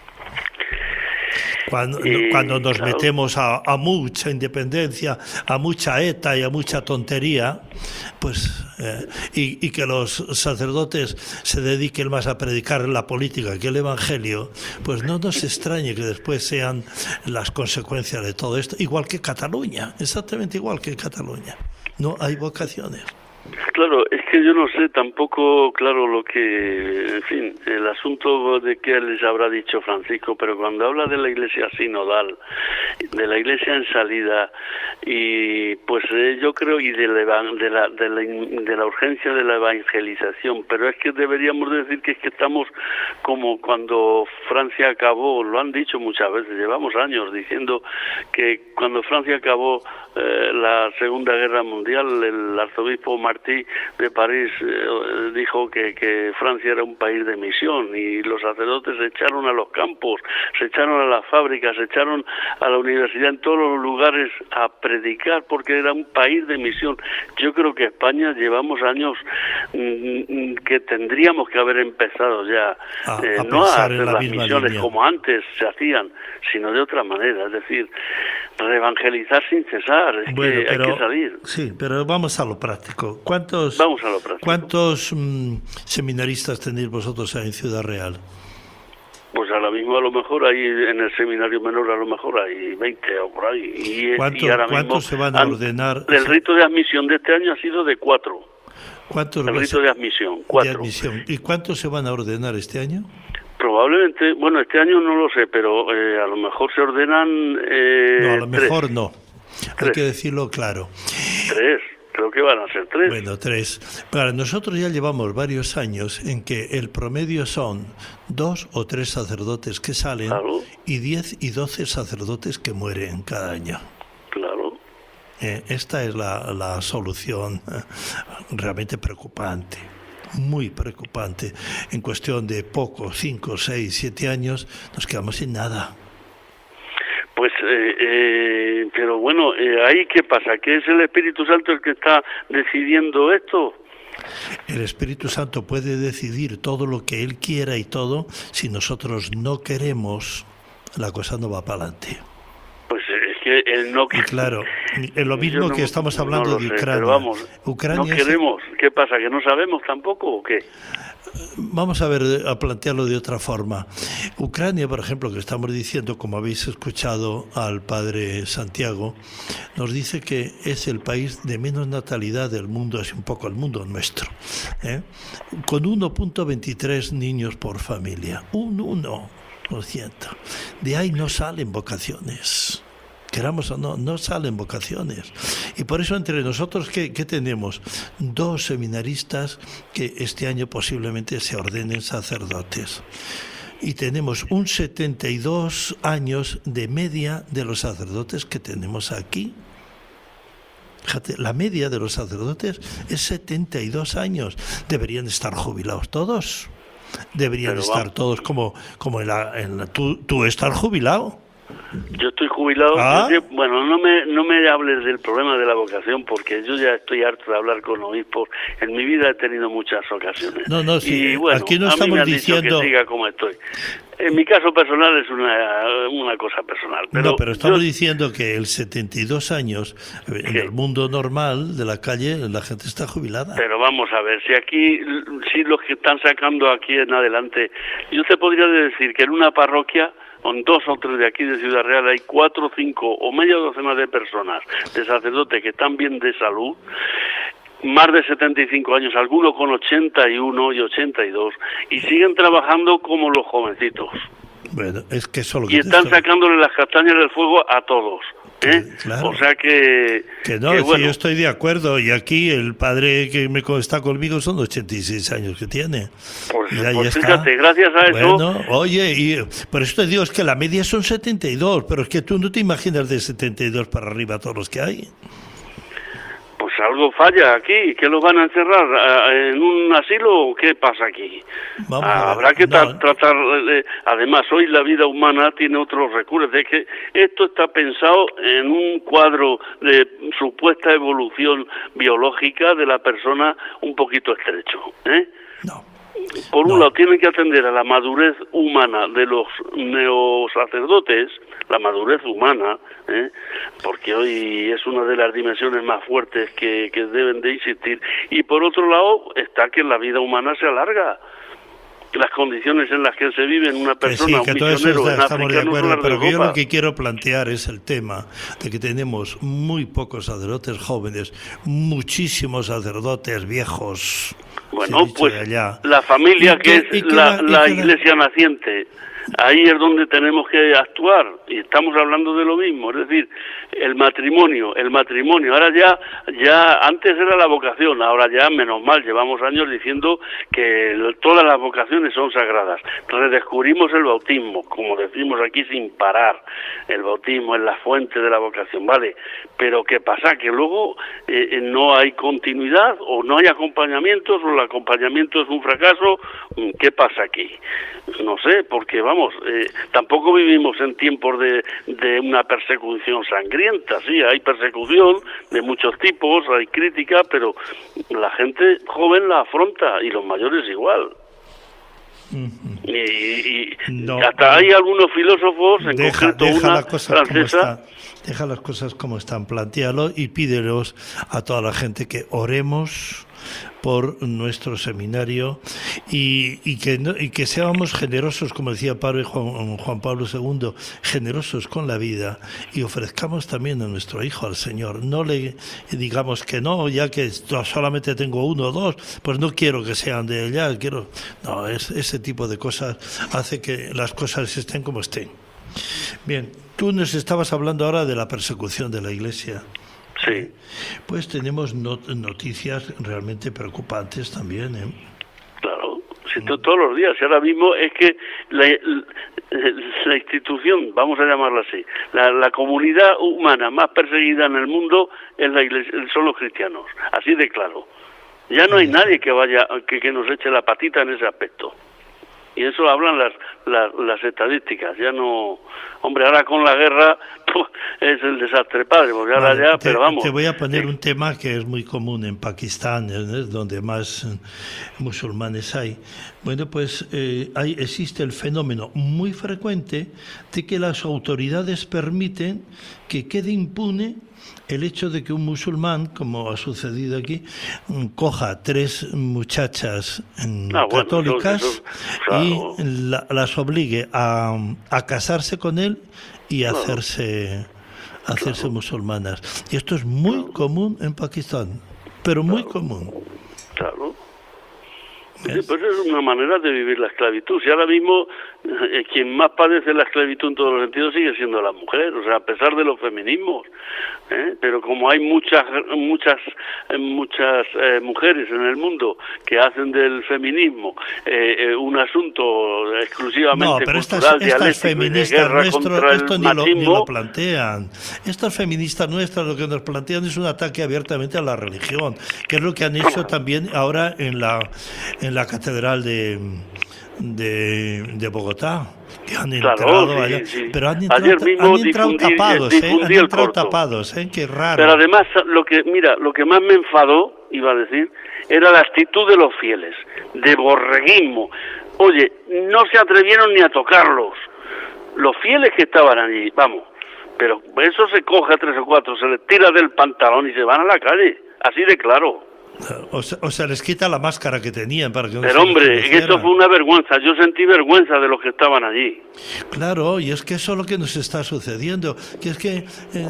Cuando nos metemos a mucha independencia, a mucha ETA y a mucha tontería, pues y que los sacerdotes se dediquen más a predicar la política que el evangelio, pues no nos extrañe que después sean las consecuencias de todo esto, igual que Cataluña, exactamente igual que Cataluña. No hay vocaciones. Claro, es que yo no sé tampoco, claro, lo que, en fin, el asunto de qué les habrá dicho Francisco, pero cuando habla de la iglesia sinodal, de la iglesia en salida, y pues yo creo, y de la urgencia de la evangelización, pero es que deberíamos decir que es que estamos como cuando Francia acabó, lo han dicho muchas veces, llevamos años diciendo que cuando Francia acabó la Segunda Guerra Mundial, el arzobispo Martí de París dijo que Francia era un país de misión y los sacerdotes se echaron a los campos, se echaron a las fábricas, se echaron a la universidad, en todos los lugares a predicar porque era un país de misión. Yo creo que España llevamos años que tendríamos que haber empezado ya no a hacer las misiones línea, como antes se hacían, sino de otra manera, es decir, reevangelizar sin cesar. Es que hay que salir. Sí, pero vamos a lo práctico. ¿Cuántos seminaristas tenéis vosotros en Ciudad Real? Pues ahora mismo a lo mejor hay en el seminario menor a lo mejor hay 20 o por ahí. ¿Cuántos se van a ordenar? El rito de admisión de este año ha sido de 4. ¿Cuántos? El rito de admisión, 4. ¿Y cuántos se van a ordenar este año? Probablemente, bueno, este año no lo sé, pero a lo mejor se ordenan... no, a lo mejor 3. No. 3. Hay que decirlo claro. 3. Creo que van a ser 3. Bueno, 3. Para nosotros ya llevamos varios años en que el promedio son 2 o 3 sacerdotes que salen, claro, y 10 y 12 sacerdotes que mueren cada año. Claro. Esta es la solución realmente preocupante. Muy preocupante. En cuestión de poco, 5, 6, 7 años, nos quedamos sin nada. Pues, pero bueno, ¿ahí qué pasa? ¿Que es el Espíritu Santo el que está decidiendo esto? El Espíritu Santo puede decidir todo lo que Él quiera y todo. Si nosotros no queremos, la cosa no va para adelante. Pues es que Él no quiere. Claro, es lo mismo que estamos hablando de Ucrania. Pero vamos, Ucrania no queremos. ¿Qué pasa? ¿Que no sabemos tampoco o qué? Vamos a plantearlo de otra forma. Ucrania, por ejemplo, que estamos diciendo, como habéis escuchado al padre Santiago, nos dice que es el país de menos natalidad del mundo, es un poco el mundo nuestro, con 1.23 niños por familia. Un 1%. De ahí no salen vocaciones. Queramos o no, no salen vocaciones. Y por eso entre nosotros, ¿qué tenemos? 2 seminaristas que este año posiblemente se ordenen sacerdotes. y tenemos un 72 años de media de los sacerdotes que tenemos aquí. Fíjate, la media de los sacerdotes es 72 años. Deberían estar jubilados todos. Deberían estar todos como tú estás jubilado. Yo estoy jubilado. Bueno, no me hables del problema de la vocación, porque yo ya estoy harto de hablar con obispos. En mi vida he tenido muchas ocasiones. Sí, y bueno, aquí no a estamos mí me han diciendo dicho que siga como estoy. En mi caso personal es una cosa personal. Pero estamos diciendo que el 72 años, en el mundo normal de la calle, la gente está jubilada. Pero vamos a ver, si los que están sacando aquí en adelante, yo te podría decir que en una parroquia, con 2 o 3 de aquí de Ciudad Real, hay 4, 5 o media docena de personas, de sacerdotes que están bien de salud, más de 75 años, algunos con 81 y 82, y siguen trabajando como los jovencitos. Bueno, es que eso lo y están sacándole las castañas del fuego a todos. Claro. O sea que bueno. Sí, yo estoy de acuerdo, y aquí el padre que está conmigo son 86 años que tiene. Pues fíjate, gracias a eso... Bueno, oye, y por eso te digo, es que la media son 72, pero es que tú no te imaginas de 72 para arriba todos los que hay. Pues algo falla aquí, ¿que los van a encerrar en un asilo o qué pasa aquí? Habrá que tratar, además hoy la vida humana tiene otros recursos, es que esto está pensado en un cuadro de supuesta evolución biológica de la persona un poquito estrecho, Por un lado, tienen que atender a la madurez humana de los neosacerdotes, la madurez humana, porque hoy es una de las dimensiones más fuertes que deben de existir, y por otro lado está que la vida humana se alarga. Las condiciones en las que se vive una persona, un misionero en África, no son las de pero Europa. yo lo que quiero plantear es el tema de que tenemos muy pocos sacerdotes jóvenes, muchísimos sacerdotes viejos. Bueno, pues la familia, que es la iglesia naciente, ahí es donde tenemos que actuar, y estamos hablando de lo mismo, es decir, el matrimonio, ahora ya antes era la vocación, ahora ya menos mal, llevamos años diciendo que todas las vocaciones son sagradas, redescubrimos el bautismo, como decimos aquí sin parar, el bautismo es la fuente de la vocación, vale, pero ¿qué pasa? Que luego no hay continuidad, o no hay acompañamientos, o el acompañamiento es un fracaso. ¿Qué pasa aquí? No sé, porque vamos, tampoco vivimos en tiempos de una persecución sangrienta, sí, hay persecución de muchos tipos, hay crítica, pero la gente joven la afronta, y los mayores igual. Y hasta hay algunos filósofos, en concreto una francesa... Deja las cosas como están, plantéalo y pídelos a toda la gente que oremos por nuestro seminario y que seamos generosos, como decía Padre Juan Pablo II, generosos con la vida, y ofrezcamos también a nuestro hijo al Señor. No le digamos que no, ya que solamente tengo 1 o 2, pues no quiero que sean de ella, no, ese tipo de cosas hace que las cosas estén como estén. Bien, tú nos estabas hablando ahora de la persecución de la Iglesia. Sí. Pues tenemos noticias realmente preocupantes también, Claro, todos los días. Y ahora mismo es que la institución, vamos a llamarla así, la comunidad humana más perseguida en el mundo es la Iglesia, son los cristianos. Así de claro. Ya no hay nadie que vaya que nos eche la patita en ese aspecto. Y eso hablan las estadísticas. Ya no, hombre, ahora con la guerra es el desastre padre, porque ahora pero vamos. Te voy a poner un tema que es muy común en Pakistán, es donde más musulmanes hay. Bueno, pues existe el fenómeno muy frecuente de que las autoridades permiten que quede impune el hecho de que un musulmán, como ha sucedido aquí, coja 3 muchachas católicas y las obligue a casarse con él y a hacerse musulmanas. Y esto es muy común en Pakistán, pero muy común. Claro. Sí, pues es una manera de vivir la esclavitud. Si ahora mismo quien más padece la esclavitud en todos los sentidos sigue siendo la mujer, o sea, a pesar de los feminismos, pero como hay muchas mujeres en el mundo que hacen del feminismo un asunto exclusivamente cultural, dialéctico y de guerra contra el machismo, ni lo plantean. Estas feministas nuestras lo que nos plantean es un ataque abiertamente a la religión, que es lo que han hecho también ahora en la catedral de Bogotá, que han entrado allá, pero han entrado tapados, qué raro. Pero además lo que más me enfadó, iba a decir, era la actitud de los fieles, de borreguismo. Oye, no se atrevieron ni a tocarlos, los fieles que estaban allí, vamos, pero eso se coge a 3 o 4, se les tira del pantalón y se van a la calle, así de claro. O sea, les quita la máscara que tenían para que no. Pero hombre, esto fue una vergüenza. Yo sentí vergüenza de los que estaban allí. Claro, y es que eso es lo que nos está sucediendo. Que es que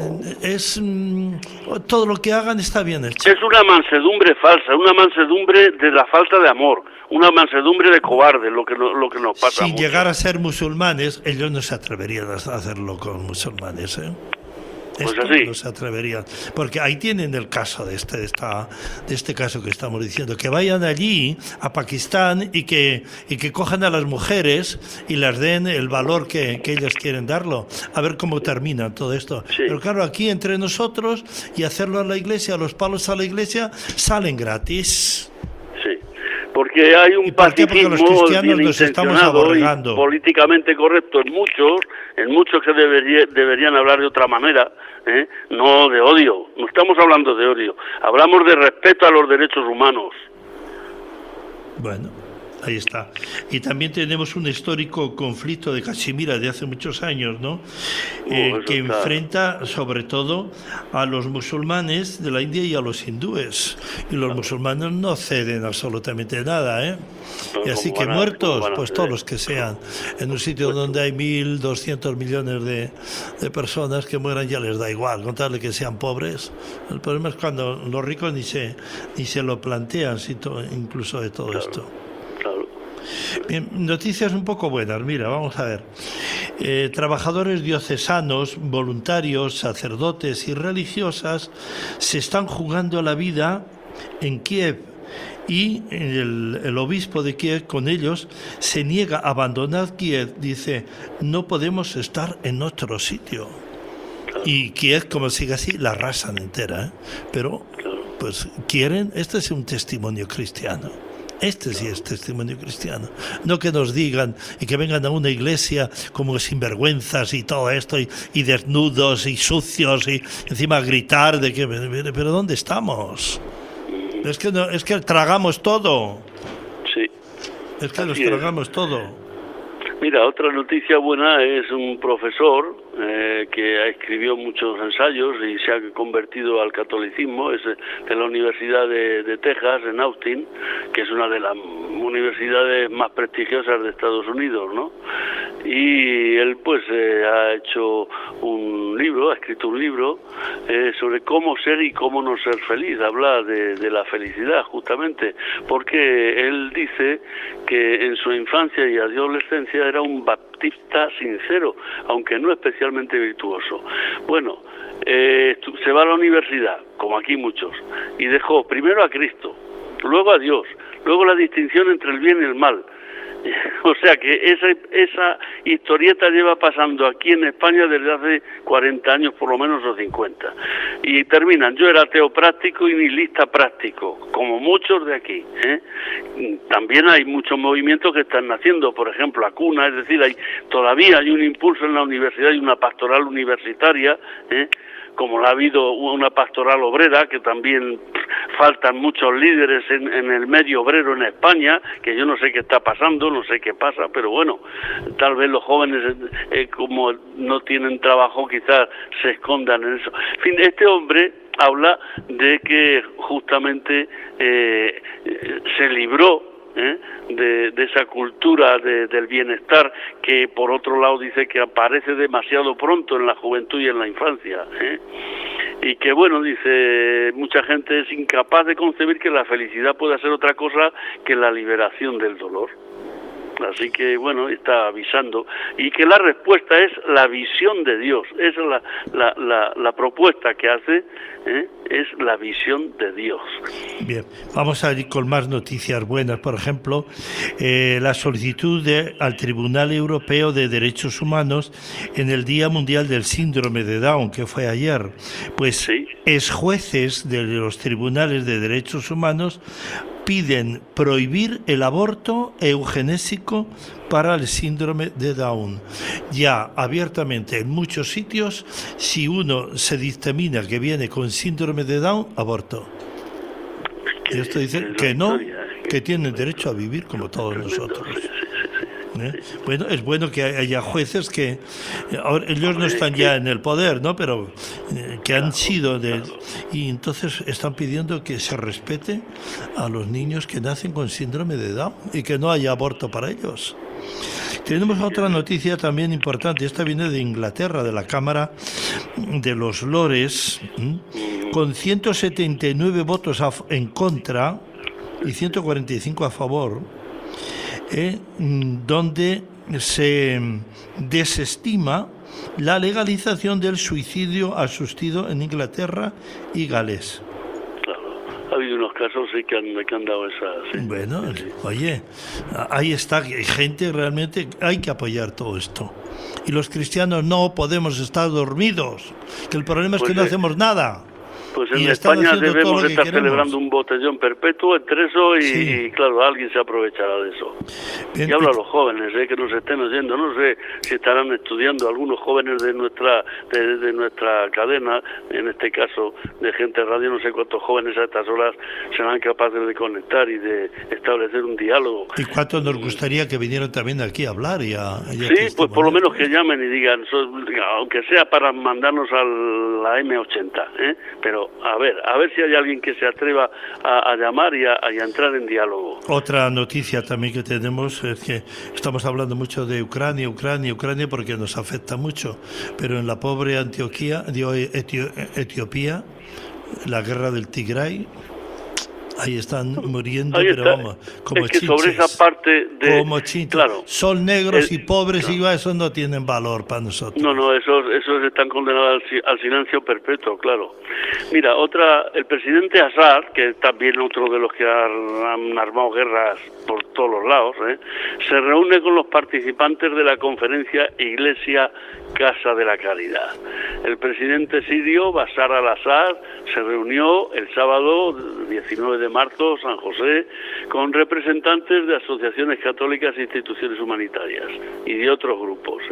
todo lo que hagan está bien hecho. Es una mansedumbre falsa, una mansedumbre de la falta de amor, una mansedumbre de cobarde, lo que nos pasa. Si llegara a ser musulmanes, ellos no se atreverían a hacerlo con musulmanes, Pues así. No se atreverían, porque ahí tienen el caso de este caso que estamos diciendo, que vayan allí a Pakistán y que cojan a las mujeres y las den el valor que ellos quieren darlo, a ver cómo termina todo esto. Sí. Pero claro, aquí entre nosotros y hacerlo a la iglesia, los palos a la iglesia salen gratis. Sí. Porque hay un pacifismo bien intencionado y políticamente correcto en muchos que deberían hablar de otra manera, no de odio, no estamos hablando de odio, hablamos de respeto a los derechos humanos. Bueno, ahí está. Y también tenemos un histórico conflicto de Cachemira de hace muchos años, ¿no? Que enfrenta sobre todo a los musulmanes de la India y a los hindúes. Y los musulmanes no ceden absolutamente nada, Y así que muertos, pues todos los que sean. En un sitio donde hay 1.200 millones de personas que mueran ya les da igual, contarle que sean pobres. El problema es cuando los ricos ni se lo plantean, incluso de todo esto. Bien, noticias un poco buenas, mira, vamos a ver. Trabajadores diocesanos, voluntarios, sacerdotes y religiosas se están jugando la vida en Kiev y el obispo de Kiev con ellos se niega a abandonar Kiev, dice, no podemos estar en otro sitio. Y Kiev, como sigue así, la arrasan entera, pero pues quieren, este es un testimonio cristiano. Este sí es testimonio cristiano. No que nos digan y que vengan a una iglesia como sinvergüenzas y todo esto, y desnudos y sucios, y encima gritar de que... ¿Pero dónde estamos? Es que tragamos todo. Sí. Es que nos tragamos todo. Mira, otra noticia buena es un profesor que escribió muchos ensayos y se ha convertido al catolicismo, es de la Universidad de Texas, en Austin, que es una de las universidades más prestigiosas de Estados Unidos, ¿no? Y él pues ha escrito un libro sobre cómo ser y cómo no ser feliz, habla de la felicidad justamente, porque él dice que en su infancia y adolescencia era un baptista sincero, aunque no especialmente virtuoso. Bueno, se va a la universidad, como aquí muchos, y dejó primero a Cristo, luego a Dios, luego la distinción entre el bien y el mal. O sea que esa historieta lleva pasando aquí en España desde hace 40 años por lo menos, o 50. Y terminan, yo era ateo práctico y nihilista práctico, como muchos de aquí. También hay muchos movimientos que están naciendo, por ejemplo, ACUNA, es decir, todavía hay un impulso en la universidad y una pastoral universitaria, como la ha habido una pastoral obrera, que también faltan muchos líderes en el medio obrero en España, que yo no sé qué está pasando, no sé qué pasa, pero bueno, tal vez los jóvenes, como no tienen trabajo, quizás se escondan en eso. En fin, este hombre habla de que justamente se libró de esa cultura del bienestar, que por otro lado dice que aparece demasiado pronto en la juventud y en la infancia, y que bueno, dice, mucha gente es incapaz de concebir que la felicidad pueda ser otra cosa que la liberación del dolor. Así que, bueno, está avisando. Y que la respuesta es la visión de Dios. Esa es la propuesta que hace, es la visión de Dios. Bien, vamos a ir con más noticias buenas. Por ejemplo, la solicitud al Tribunal Europeo de Derechos Humanos en el Día Mundial del Síndrome de Down, que fue ayer. Pues sí, exjueces de los tribunales de derechos humanos piden prohibir el aborto eugenésico para el síndrome de Down. Ya abiertamente en muchos sitios, si uno se dictamina que viene con síndrome de Down, aborto. Y esto dice que no, que tienen derecho a vivir como todos nosotros. Bueno, es bueno que haya jueces que ahora ellos no están ya en el poder, ¿no? Pero que han sido y entonces están pidiendo que se respete a los niños que nacen con síndrome de Down y que no haya aborto para ellos. Tenemos otra noticia también importante. Esta viene de Inglaterra, de la Cámara de los Lores, con 179 votos en contra y 145 a favor. Donde se desestima la legalización del suicidio asistido en Inglaterra y Gales. Claro, ha habido unos casos sí que han dado esas. Sí. Bueno, oye, ahí está, hay gente realmente, hay que apoyar todo esto. Y los cristianos no podemos estar dormidos, que el problema es que no hacemos nada. Pues en España debemos estar celebrando un botellón perpetuo entre eso y claro, alguien se aprovechará de eso. Bien, y hablo a los jóvenes que nos estén oyendo, no sé si estarán estudiando algunos jóvenes de nuestra cadena, en este caso de Gente Radio, no sé cuántos jóvenes a estas horas serán capaces de conectar y de establecer un diálogo. ¿Y cuántos nos gustaría que vinieran también aquí a hablar? Sí, pues por lo menos que llamen y digan, aunque sea para mandarnos a la M80, pero a ver si hay alguien que se atreva a llamar y a entrar en diálogo. Otra noticia también que tenemos es que estamos hablando mucho de Ucrania porque nos afecta mucho, pero en la pobre Etiopía, la guerra del Tigray, ahí están muriendo, pero vamos, como chinches. Sobre esa parte como chinches. Claro, son negros y pobres, claro. Y eso no tienen valor para nosotros. No, esos están condenados al silencio perpetuo, claro. Mira, el presidente Assad, que es también otro de los que han armado guerras por todos los lados, se reúne con los participantes de la conferencia Iglesia Casa de la Caridad. El presidente sirio, Bashar al-Assad, se reunió el sábado 19 de marzo, San José, con representantes de asociaciones católicas e instituciones humanitarias y de otros grupos.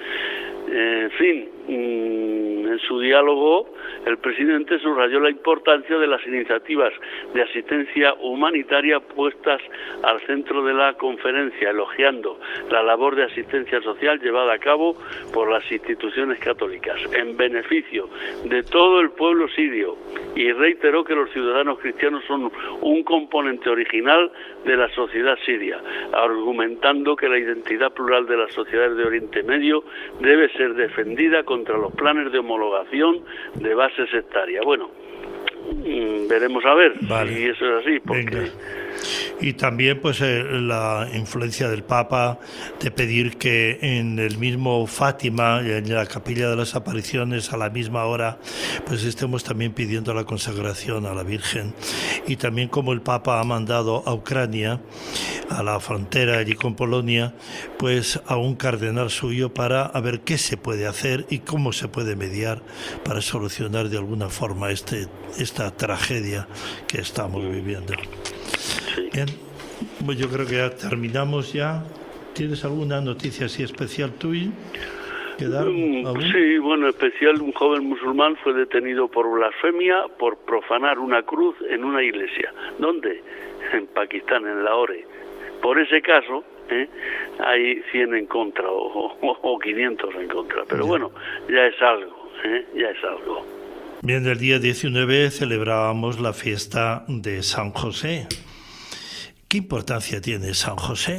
En fin, en su diálogo, el presidente subrayó la importancia de las iniciativas de asistencia humanitaria puestas al centro de la conferencia, elogiando la labor de asistencia social llevada a cabo por las instituciones católicas en beneficio de todo el pueblo sirio, y reiteró que los ciudadanos cristianos son un componente original de la sociedad siria, argumentando que la identidad plural de las sociedades de Oriente Medio debe ser defendida contra los planes de homologación de bases sectarias. Bueno, veremos a ver si eso es así, porque... Venga. Y también pues la influencia del Papa de pedir que en el mismo Fátima, en la Capilla de las Apariciones, a la misma hora, pues estemos también pidiendo la consagración a la Virgen. Y también como el Papa ha mandado a Ucrania, a la frontera allí con Polonia, pues a un cardenal suyo para ver qué se puede hacer y cómo se puede mediar para solucionar de alguna forma esta tragedia que estamos viviendo. Bien, pues yo creo que ya terminamos ya. ¿Tienes alguna noticia así especial tuya que dar? Sí, bueno, especial, un joven musulmán fue detenido por blasfemia por profanar una cruz en una iglesia. ¿Dónde? En Pakistán, en Lahore. Por ese caso, hay 100 en contra o 500 en contra. Pero bueno, ya es algo, ya es algo. Bien, el día 19 celebrábamos la fiesta de San José. ¿Qué importancia tiene San José?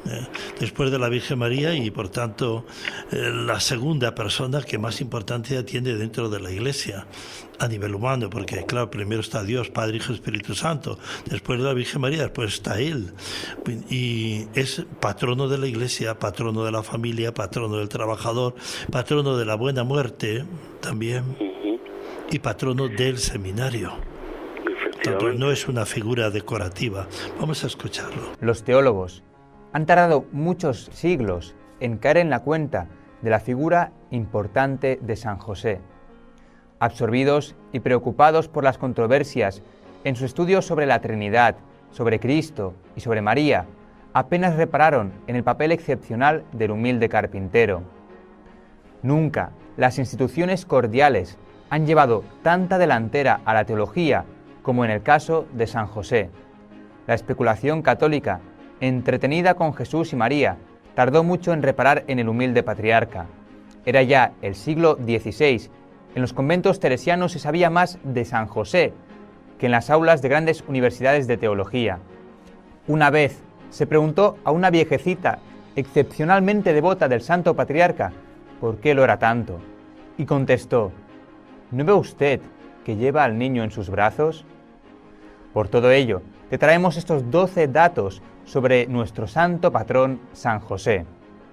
después de la Virgen María, y por tanto la segunda persona que más importancia tiene dentro de la Iglesia a nivel humano, porque claro, primero está Dios, Padre, Hijo, Espíritu Santo, después de la Virgen María, después está Él, y es patrono de la Iglesia, patrono de la familia, patrono del trabajador, patrono de la buena muerte también, y patrono del seminario. Tanto no es una figura decorativa. Vamos a escucharlo. Los teólogos han tardado muchos siglos en caer en la cuenta de la figura importante de San José. Absorbidos y preocupados por las controversias en su estudio sobre la Trinidad, sobre Cristo y sobre María, apenas repararon en el papel excepcional del humilde carpintero. Nunca las instituciones cordiales han llevado tanta delantera a la teología como en el caso de San José. La especulación católica, entretenida con Jesús y María, tardó mucho en reparar en el humilde patriarca. Era ya el siglo XVI. En los conventos teresianos se sabía más de San José que en las aulas de grandes universidades de teología. Una vez se preguntó a una viejecita excepcionalmente devota del santo patriarca por qué lo era tanto, y contestó: ¿no ve usted que lleva al niño en sus brazos? Por todo ello, te traemos estos 12 datos sobre nuestro santo patrón San José.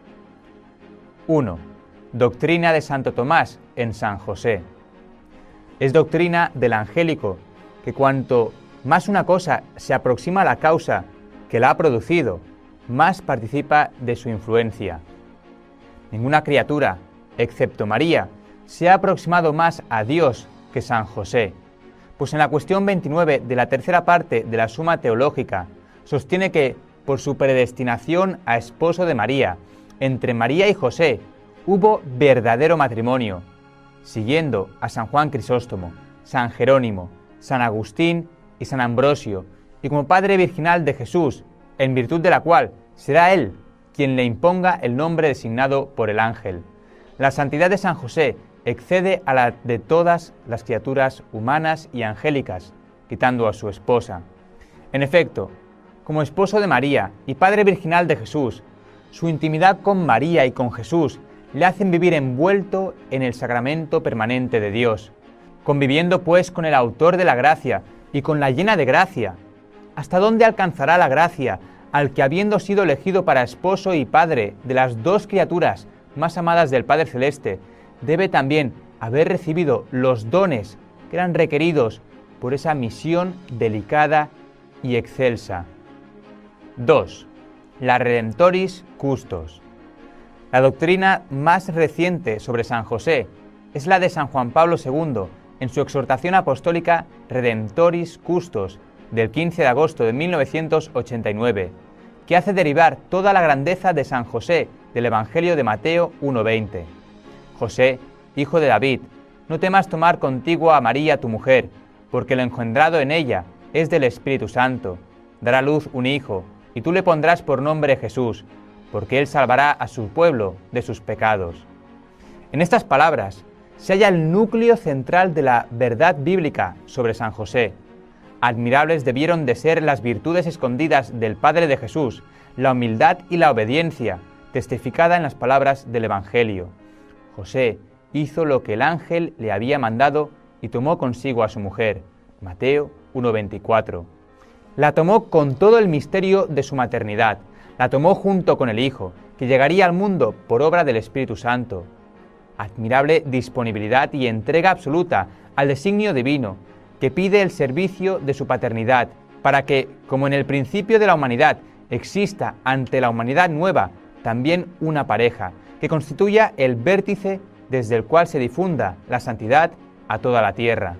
1. Doctrina de Santo Tomás en San José. Es doctrina del angélico que cuanto más una cosa se aproxima a la causa que la ha producido, más participa de su influencia. Ninguna criatura, excepto María, se ha aproximado más a Dios que San José, pues en la cuestión 29 de la tercera parte de la Suma Teológica sostiene que, por su predestinación a esposo de María, entre María y José hubo verdadero matrimonio, siguiendo a San Juan Crisóstomo, San Jerónimo, San Agustín y San Ambrosio, y como Padre Virginal de Jesús, en virtud de la cual será Él quien le imponga el nombre designado por el ángel. La santidad de San José excede a la de todas las criaturas humanas y angélicas, quitando a su esposa. En efecto, como esposo de María y Padre Virginal de Jesús, su intimidad con María y con Jesús le hacen vivir envuelto en el sacramento permanente de Dios, conviviendo pues con el autor de la gracia y con la llena de gracia. ¿Hasta dónde alcanzará la gracia al que, habiendo sido elegido para esposo y padre de las dos criaturas más amadas del Padre Celeste, debe también haber recibido los dones que eran requeridos por esa misión delicada y excelsa? 2. La Redemptoris Custos. La doctrina más reciente sobre San José es la de San Juan Pablo II en su exhortación apostólica Redemptoris Custos del 15 de agosto de 1989, que hace derivar toda la grandeza de San José del Evangelio de Mateo 1:20. José, hijo de David, no temas tomar contigo a María tu mujer, porque lo engendrado en ella es del Espíritu Santo. Dará a luz un hijo, y tú le pondrás por nombre Jesús, porque él salvará a su pueblo de sus pecados. En estas palabras se halla el núcleo central de la verdad bíblica sobre San José. Admirables debieron de ser las virtudes escondidas del Padre de Jesús, la humildad y la obediencia, testificada en las palabras del Evangelio. José hizo lo que el ángel le había mandado y tomó consigo a su mujer. Mateo 1:24. La tomó con todo el misterio de su maternidad. La tomó junto con el Hijo, que llegaría al mundo por obra del Espíritu Santo. Admirable disponibilidad y entrega absoluta al designio divino, que pide el servicio de su paternidad, para que, como en el principio de la humanidad, exista ante la humanidad nueva también una pareja, que constituya el vértice desde el cual se difunda la santidad a toda la tierra.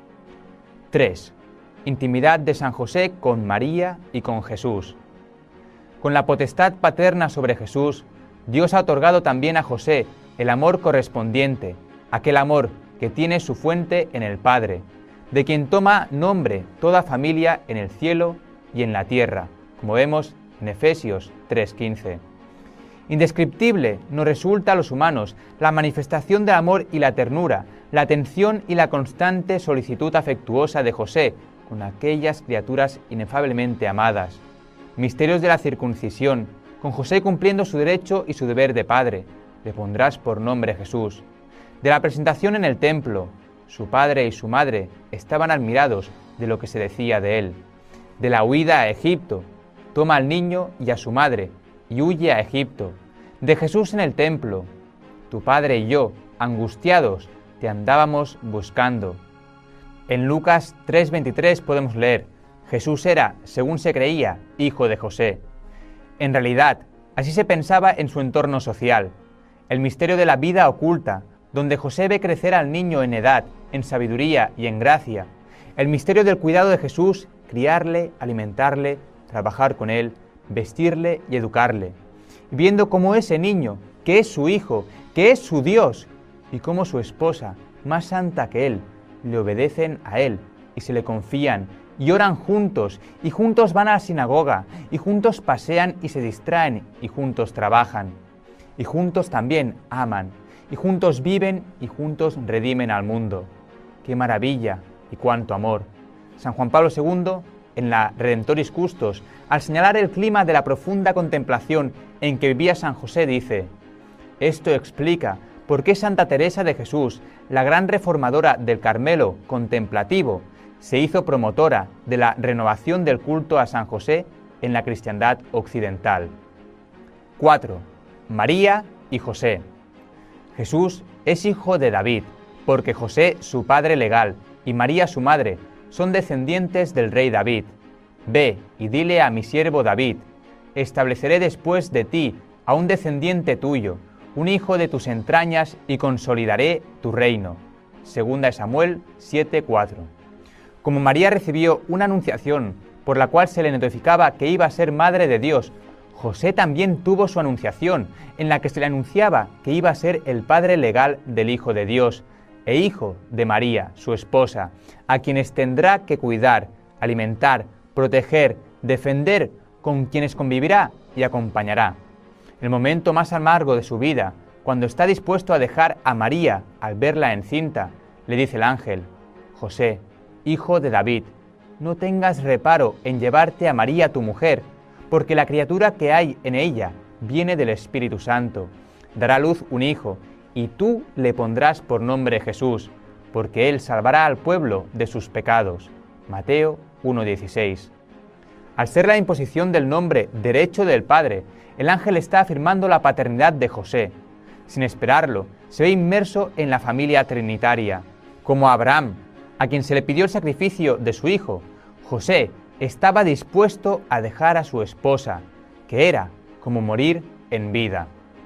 3. Intimidad de San José con María y con Jesús. Con la potestad paterna sobre Jesús, Dios ha otorgado también a José el amor correspondiente, aquel amor que tiene su fuente en el Padre, de quien toma nombre toda familia en el cielo y en la tierra, como vemos en Efesios 3:15. Indescriptible nos resulta a los humanos la manifestación del amor y la ternura, la atención y la constante solicitud afectuosa de José con aquellas criaturas inefablemente amadas. Misterios de la circuncisión, con José cumpliendo su derecho y su deber de padre, le pondrás por nombre Jesús. De la presentación en el templo, su padre y su madre estaban admirados de lo que se decía de él. De la huida a Egipto, toma al niño y a su madre y huye a Egipto. De Jesús en el templo, tu padre y yo, angustiados, te andábamos buscando. En Lucas 3:23 podemos leer: Jesús era, según se creía, hijo de José. En realidad, así se pensaba en su entorno social. El misterio de la vida oculta, donde José ve crecer al niño en edad, en sabiduría y en gracia. El misterio del cuidado de Jesús, criarle, alimentarle, trabajar con él, vestirle y educarle. Viendo cómo ese niño, que es su hijo, que es su Dios, y cómo su esposa, más santa que él, le obedecen a él y se le confían y oran juntos, y juntos van a la sinagoga, y juntos pasean y se distraen, y juntos trabajan, y juntos también aman, y juntos viven y juntos redimen al mundo. ¡Qué maravilla y cuánto amor! San Juan Pablo II, en la Redemptoris Custos, al señalar el clima de la profunda contemplación en que vivía San José, dice: esto explica por qué Santa Teresa de Jesús, la gran reformadora del Carmelo contemplativo, se hizo promotora de la renovación del culto a San José en la cristiandad occidental. 4. María y José. Jesús es hijo de David, porque José, su padre legal, y María, su madre, son descendientes del rey David. Ve y dile a mi siervo David: estableceré después de ti a un descendiente tuyo, un hijo de tus entrañas, y consolidaré tu reino. 2 Samuel 7:4. Como María recibió una anunciación por la cual se le notificaba que iba a ser madre de Dios, José también tuvo su anunciación, en la que se le anunciaba que iba a ser el padre legal del Hijo de Dios, e hijo de María, su esposa, a quienes tendrá que cuidar, alimentar, proteger, defender, con quienes convivirá y acompañará. El momento más amargo de su vida, cuando está dispuesto a dejar a María al verla encinta, le dice el ángel: José, hijo de David, no tengas reparo en llevarte a María tu mujer, porque la criatura que hay en ella viene del Espíritu Santo. Dará a luz un hijo, y tú le pondrás por nombre Jesús, porque él salvará al pueblo de sus pecados. Mateo 1:16. Al ser la imposición del nombre derecho del Padre, el ángel está afirmando la paternidad de José. Sin esperarlo, se ve inmerso en la familia trinitaria. Como Abraham, a quien se le pidió el sacrificio de su hijo, José estaba dispuesto a dejar a su esposa, que era como morir en vida.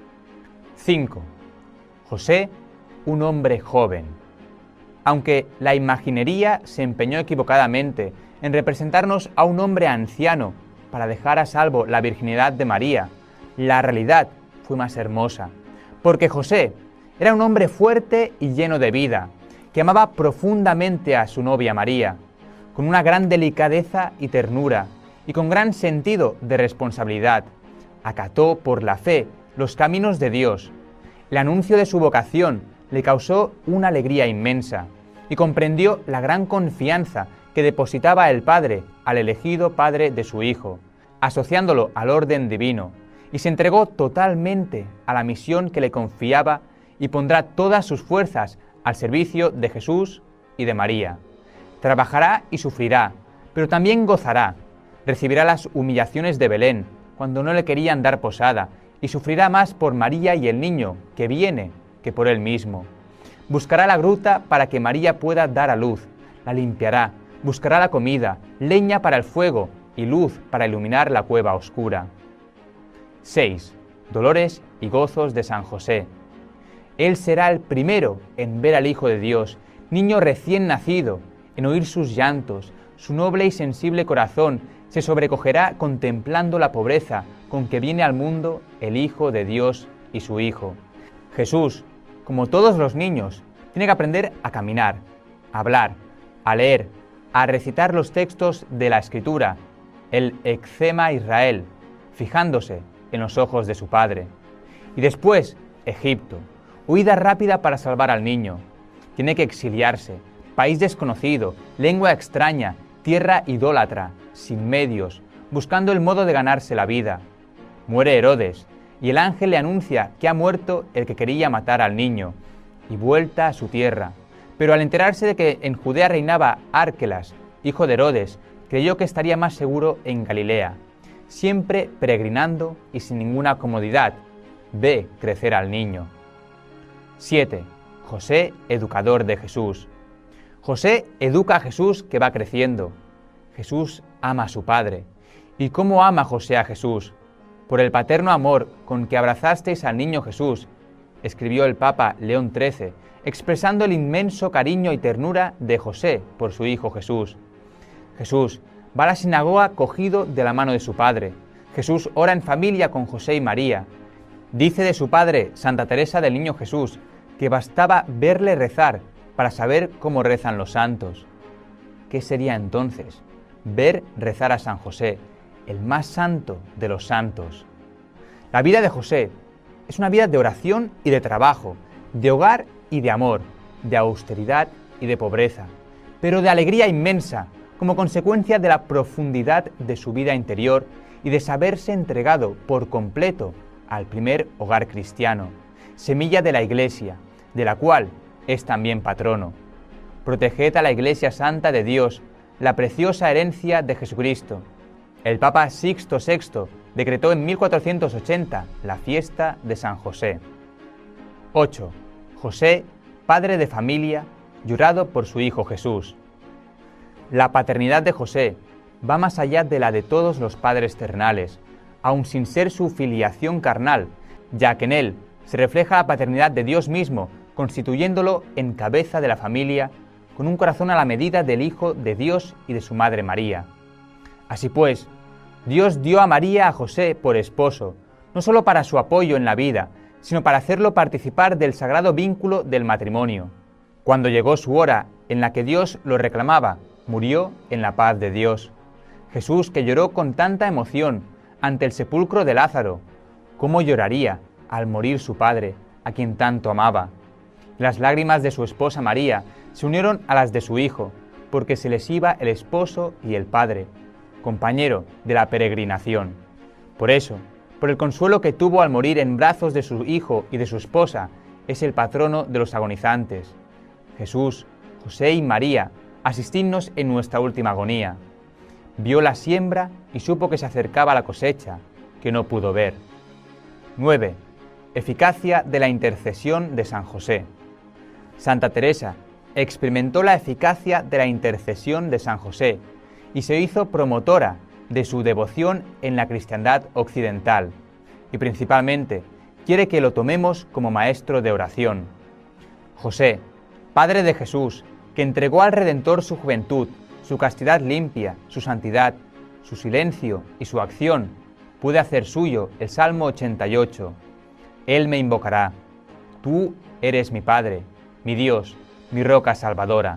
5. José, un hombre joven. Aunque la imaginería se empeñó equivocadamente en representarnos a un hombre anciano para dejar a salvo la virginidad de María, la realidad fue más hermosa, porque José era un hombre fuerte y lleno de vida, que amaba profundamente a su novia María, con una gran delicadeza y ternura, y con gran sentido de responsabilidad. Acató por la fe los caminos de Dios. El anuncio de su vocación le causó una alegría inmensa, y comprendió la gran confianza que depositaba el Padre al elegido Padre de su Hijo, asociándolo al orden divino, y se entregó totalmente a la misión que le confiaba y pondrá todas sus fuerzas al servicio de Jesús y de María. Trabajará y sufrirá, pero también gozará. Recibirá las humillaciones de Belén, cuando no le querían dar posada, y sufrirá más por María y el niño que viene que por él mismo. Buscará la gruta para que María pueda dar a luz, la limpiará, buscará la comida, leña para el fuego y luz para iluminar la cueva oscura. 6. Dolores y gozos de San José. Él será el primero en ver al Hijo de Dios, niño recién nacido, en oír sus llantos. Su noble y sensible corazón se sobrecogerá contemplando la pobreza con que viene al mundo el Hijo de Dios y su Hijo. Jesús, como todos los niños, tiene que aprender a caminar, a hablar, a leer, a recitar los textos de la Escritura, el Eczema Israel, fijándose en los ojos de su padre. Y después, Egipto, huida rápida para salvar al niño. Tiene que exiliarse, país desconocido, lengua extraña, tierra idólatra, sin medios, buscando el modo de ganarse la vida. Muere Herodes, y el ángel le anuncia que ha muerto el que quería matar al niño, y vuelta a su tierra. Pero al enterarse de que en Judea reinaba Árquelas, hijo de Herodes, creyó que estaría más seguro en Galilea, siempre peregrinando y sin ninguna comodidad. Ve crecer al niño. 7. José, educador de Jesús. José educa a Jesús que va creciendo. Jesús ama a su Padre. ¿Y cómo ama José a Jesús? Por el paterno amor con que abrazasteis al niño Jesús, escribió el Papa León XIII, expresando el inmenso cariño y ternura de José por su hijo Jesús. Jesús va a la sinagoga cogido de la mano de su Padre. Jesús ora en familia con José y María. Dice de su padre, Santa Teresa del Niño Jesús, que bastaba verle rezar para saber cómo rezan los santos. ¿Qué sería entonces ver rezar a San José, el más santo de los santos? La vida de José es una vida de oración y de trabajo, de hogar y de amor, de austeridad y de pobreza, pero de alegría inmensa, como consecuencia de la profundidad de su vida interior y de saberse entregado por completo al primer hogar cristiano, semilla de la Iglesia, de la cual es también patrono. Proteged a la Iglesia Santa de Dios, la preciosa herencia de Jesucristo. El Papa Sixto VI decretó en 1480 la fiesta de San José. 8. José, padre de familia, llorado por su hijo Jesús. La paternidad de José va más allá de la de todos los padres terrenales, aun sin ser su filiación carnal, ya que en él se refleja la paternidad de Dios mismo, constituyéndolo en cabeza de la familia, con un corazón a la medida del Hijo de Dios y de su Madre María. Así pues, Dios dio a María a José por esposo, no solo para su apoyo en la vida, sino para hacerlo participar del sagrado vínculo del matrimonio. Cuando llegó su hora en la que Dios lo reclamaba, murió en la paz de Dios. Jesús, que lloró con tanta emoción ante el sepulcro de Lázaro, ¿cómo lloraría al morir su padre, a quien tanto amaba? Las lágrimas de su esposa María se unieron a las de su hijo, porque se les iba el esposo y el padre, compañero de la peregrinación. Por eso, por el consuelo que tuvo al morir en brazos de su hijo y de su esposa, es el patrono de los agonizantes. Jesús, José y María, asistidnos en nuestra última agonía. Vio la siembra y supo que se acercaba la cosecha, que no pudo ver. 9. Eficacia de la intercesión de San José. Santa Teresa experimentó la eficacia de la intercesión de San José y se hizo promotora de su devoción en la cristiandad occidental, y principalmente quiere que lo tomemos como maestro de oración. José, padre de Jesús, que entregó al Redentor su juventud, su castidad limpia, su santidad, su silencio y su acción, pude hacer suyo el Salmo 88. Él me invocará. Tú eres mi Padre, mi Dios, mi roca salvadora.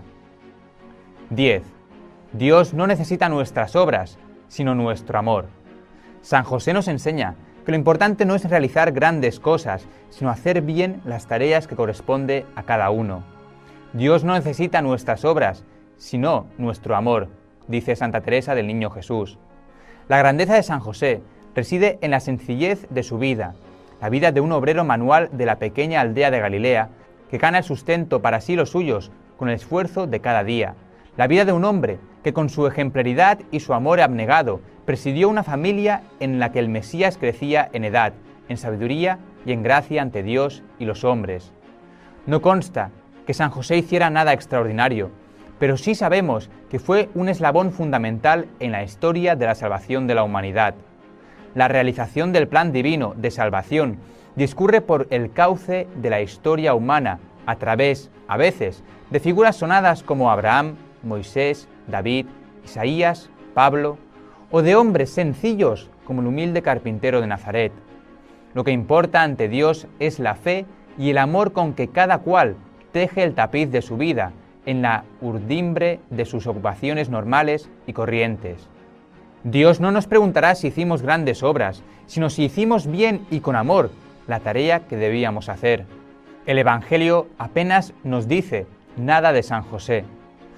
10. Dios no necesita nuestras obras, sino nuestro amor. San José nos enseña que lo importante no es realizar grandes cosas, sino hacer bien las tareas que corresponde a cada uno. Dios no necesita nuestras obras, sino nuestro amor, dice Santa Teresa del Niño Jesús. La grandeza de San José reside en la sencillez de su vida, la vida de un obrero manual de la pequeña aldea de Galilea, que gana el sustento para sí los suyos con el esfuerzo de cada día. La vida de un hombre que con su ejemplaridad y su amor abnegado presidió una familia en la que el Mesías crecía en edad, en sabiduría y en gracia ante Dios y los hombres. No consta que San José hiciera nada extraordinario, pero sí sabemos que fue un eslabón fundamental en la historia de la salvación de la humanidad. La realización del plan divino de salvación discurre por el cauce de la historia humana a través, a veces, de figuras sonadas como Abraham, Moisés, David, Isaías, Pablo, o de hombres sencillos como el humilde carpintero de Nazaret. Lo que importa ante Dios es la fe y el amor con que cada cual teje el tapiz de su vida en la urdimbre de sus ocupaciones normales y corrientes. Dios no nos preguntará si hicimos grandes obras, sino si hicimos bien y con amor la tarea que debíamos hacer. El Evangelio apenas nos dice nada de San José.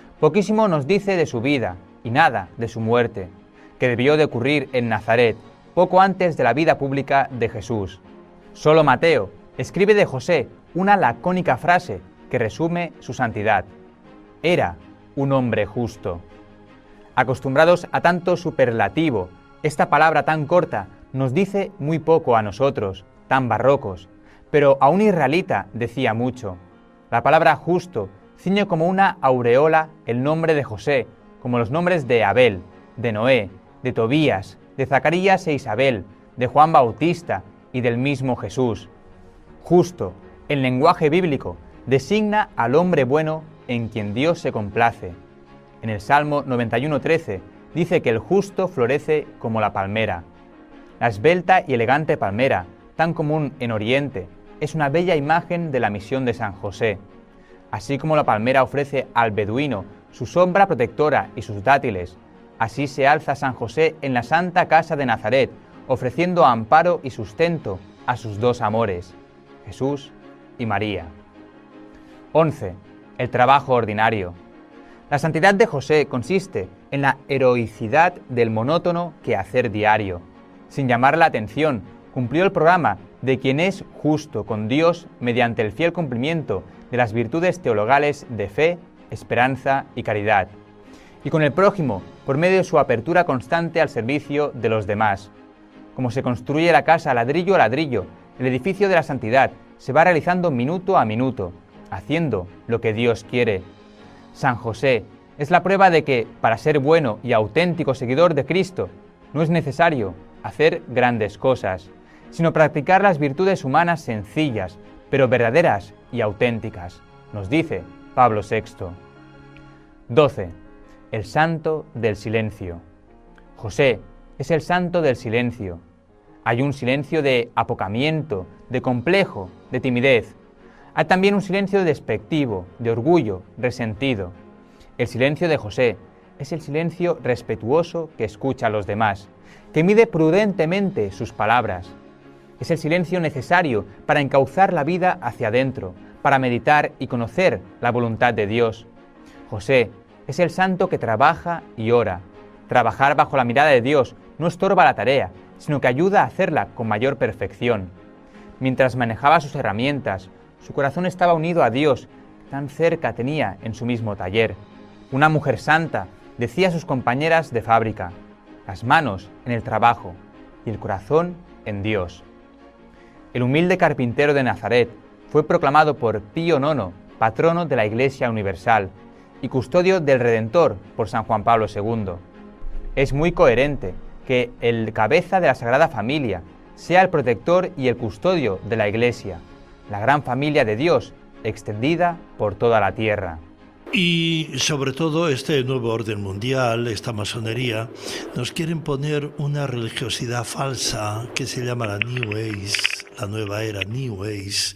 Poquísimo nos dice de su vida y nada de su muerte, que debió de ocurrir en Nazaret, poco antes de la vida pública de Jesús. Solo Mateo escribe de José una lacónica frase que resume su santidad. Era un hombre justo. Acostumbrados a tanto superlativo, esta palabra tan corta nos dice muy poco a nosotros, tan barrocos, pero a un israelita decía mucho. La palabra justo ciñe como una aureola el nombre de José, como los nombres de Abel, de Noé, de Tobías, de Zacarías e Isabel, de Juan Bautista y del mismo Jesús. Justo, en lenguaje bíblico, designa al hombre bueno en quien Dios se complace. En el Salmo 91:13 dice que el justo florece como la palmera. La esbelta y elegante palmera, tan común en Oriente, es una bella imagen de la misión de San José. Así como la palmera ofrece al beduino su sombra protectora y sus dátiles, así se alza San José en la Santa Casa de Nazaret, ofreciendo amparo y sustento a sus dos amores, Jesús y María. 11. El trabajo ordinario. La santidad de José consiste en la heroicidad del monótono quehacer diario. Sin llamar la atención, cumplió el programa de quien es justo con Dios mediante el fiel cumplimiento de las virtudes teologales de fe, esperanza y caridad, y con el prójimo por medio de su apertura constante al servicio de los demás. Como se construye la casa ladrillo a ladrillo, el edificio de la santidad se va realizando minuto a minuto, haciendo lo que Dios quiere. San José es la prueba de que, para ser bueno y auténtico seguidor de Cristo, no es necesario hacer grandes cosas, sino practicar las virtudes humanas sencillas, pero verdaderas y auténticas, nos dice Pablo VI. 12. El santo del silencio. José es el santo del silencio. Hay un silencio de apocamiento, de complejo, de timidez. Hay también un silencio despectivo, de orgullo, resentido. El silencio de José es el silencio respetuoso que escucha a los demás, que mide prudentemente sus palabras. Es el silencio necesario para encauzar la vida hacia adentro, para meditar y conocer la voluntad de Dios. José es el santo que trabaja y ora. Trabajar bajo la mirada de Dios no estorba la tarea, sino que ayuda a hacerla con mayor perfección. Mientras manejaba sus herramientas, su corazón estaba unido a Dios, que tan cerca tenía en su mismo taller. Una mujer santa decía a sus compañeras de fábrica: las manos en el trabajo y el corazón en Dios. El humilde carpintero de Nazaret fue proclamado por Pío IX patrono de la Iglesia Universal y custodio del Redentor por San Juan Pablo II. Es muy coherente que el cabeza de la Sagrada Familia sea el protector y el custodio de la Iglesia, la gran familia de Dios extendida por toda la tierra. Y sobre todo este nuevo orden mundial, esta masonería, nos quieren poner una religiosidad falsa que se llama la New Age, la nueva era New Age.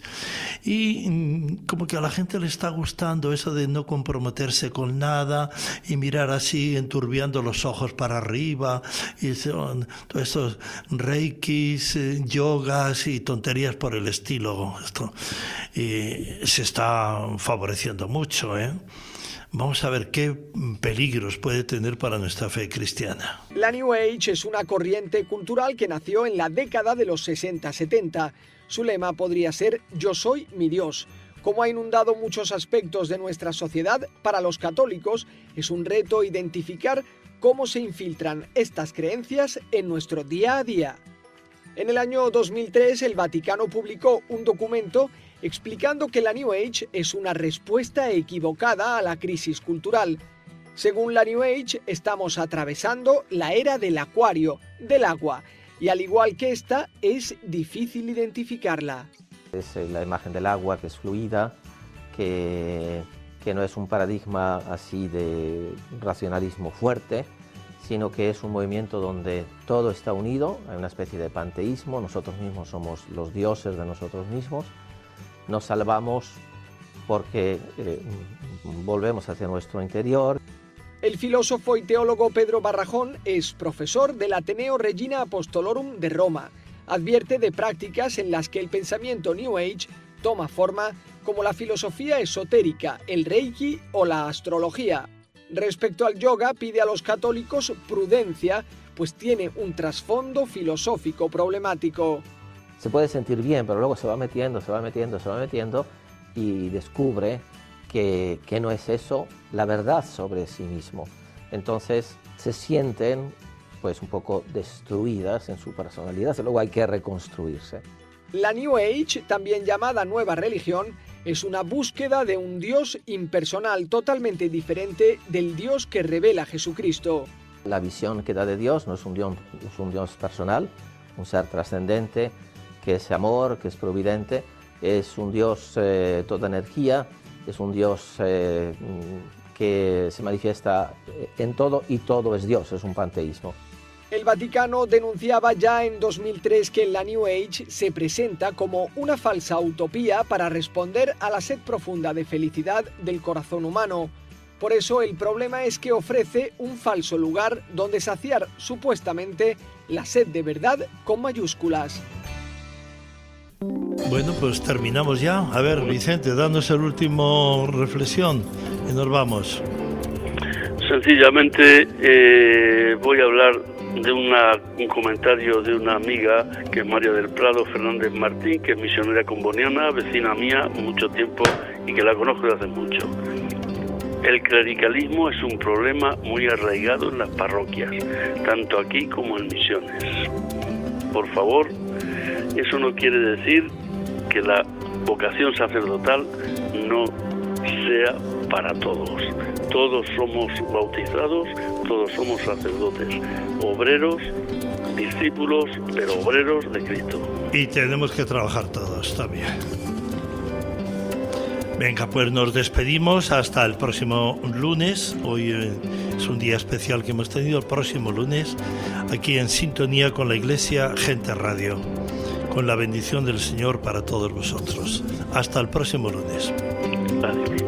Y como que a la gente le está gustando eso de no comprometerse con nada y mirar así enturbiando los ojos para arriba, y son todos estos reikis, yogas y tonterías por el estilo. Esto se está favoreciendo mucho, ¿eh? Vamos a ver qué peligros puede tener para nuestra fe cristiana. La New Age es una corriente cultural que nació en la década de los 60-70. Su lema podría ser «Yo soy mi Dios». Como ha inundado muchos aspectos de nuestra sociedad, para los católicos es un reto identificar cómo se infiltran estas creencias en nuestro día a día. En el año 2003, el Vaticano publicó un documento explicando que la New Age es una respuesta equivocada a la crisis cultural. Según la New Age, estamos atravesando la era del acuario, del agua, y al igual que esta, es difícil identificarla. Es la imagen del agua, que es fluida, que no es un paradigma así de racionalismo fuerte, sino que es un movimiento donde todo está unido, hay una especie de panteísmo, nosotros mismos somos los dioses de nosotros mismos, nos salvamos porque volvemos hacia nuestro interior. El filósofo y teólogo Pedro Barrajón es profesor del Ateneo Regina Apostolorum de Roma. Advierte de prácticas en las que el pensamiento New Age toma forma, como la filosofía esotérica, el Reiki o la astrología. Respecto al yoga, pide a los católicos prudencia, pues tiene un trasfondo filosófico problemático. Se puede sentir bien, pero luego se va metiendo y descubre que no es eso la verdad sobre sí mismo. Entonces se sienten pues un poco destruidas en su personalidad y luego hay que reconstruirse. La New Age, también llamada nueva religión, es una búsqueda de un Dios impersonal totalmente diferente del Dios que revela Jesucristo. La visión que da de Dios no es un Dios personal, un ser trascendente, que es amor, que es providente, es un Dios toda energía, es un Dios que se manifiesta en todo y todo es Dios, es un panteísmo. El Vaticano denunciaba ya en 2003 que la New Age se presenta como una falsa utopía para responder a la sed profunda de felicidad del corazón humano. Por eso el problema es que ofrece un falso lugar donde saciar supuestamente la sed de verdad con mayúsculas. Bueno, pues terminamos ya. A ver, Vicente, danos el último reflexión y nos vamos. Sencillamente voy a hablar de un comentario de una amiga que es María del Prado Fernández Martín, que es misionera comboniana, vecina mía mucho tiempo y que la conozco desde hace mucho. El clericalismo es un problema muy arraigado en las parroquias, tanto aquí como en misiones. Por favor, eso no quiere decir que la vocación sacerdotal no sea para todos. Todos somos bautizados, todos somos sacerdotes, obreros, discípulos, pero obreros de Cristo. Y tenemos que trabajar todos también. Venga, pues nos despedimos hasta el próximo lunes. Hoy es un día especial que hemos tenido, el próximo lunes, aquí en sintonía con la Iglesia Gente Radio, con la bendición del Señor para todos vosotros. Hasta el próximo lunes. Adiós.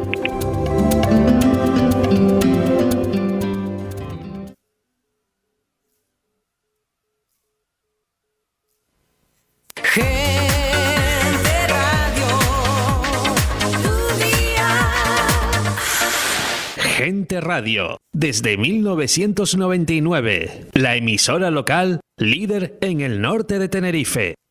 Gente Radio, tu día. Gente Radio, desde 1999, la emisora local líder en el norte de Tenerife.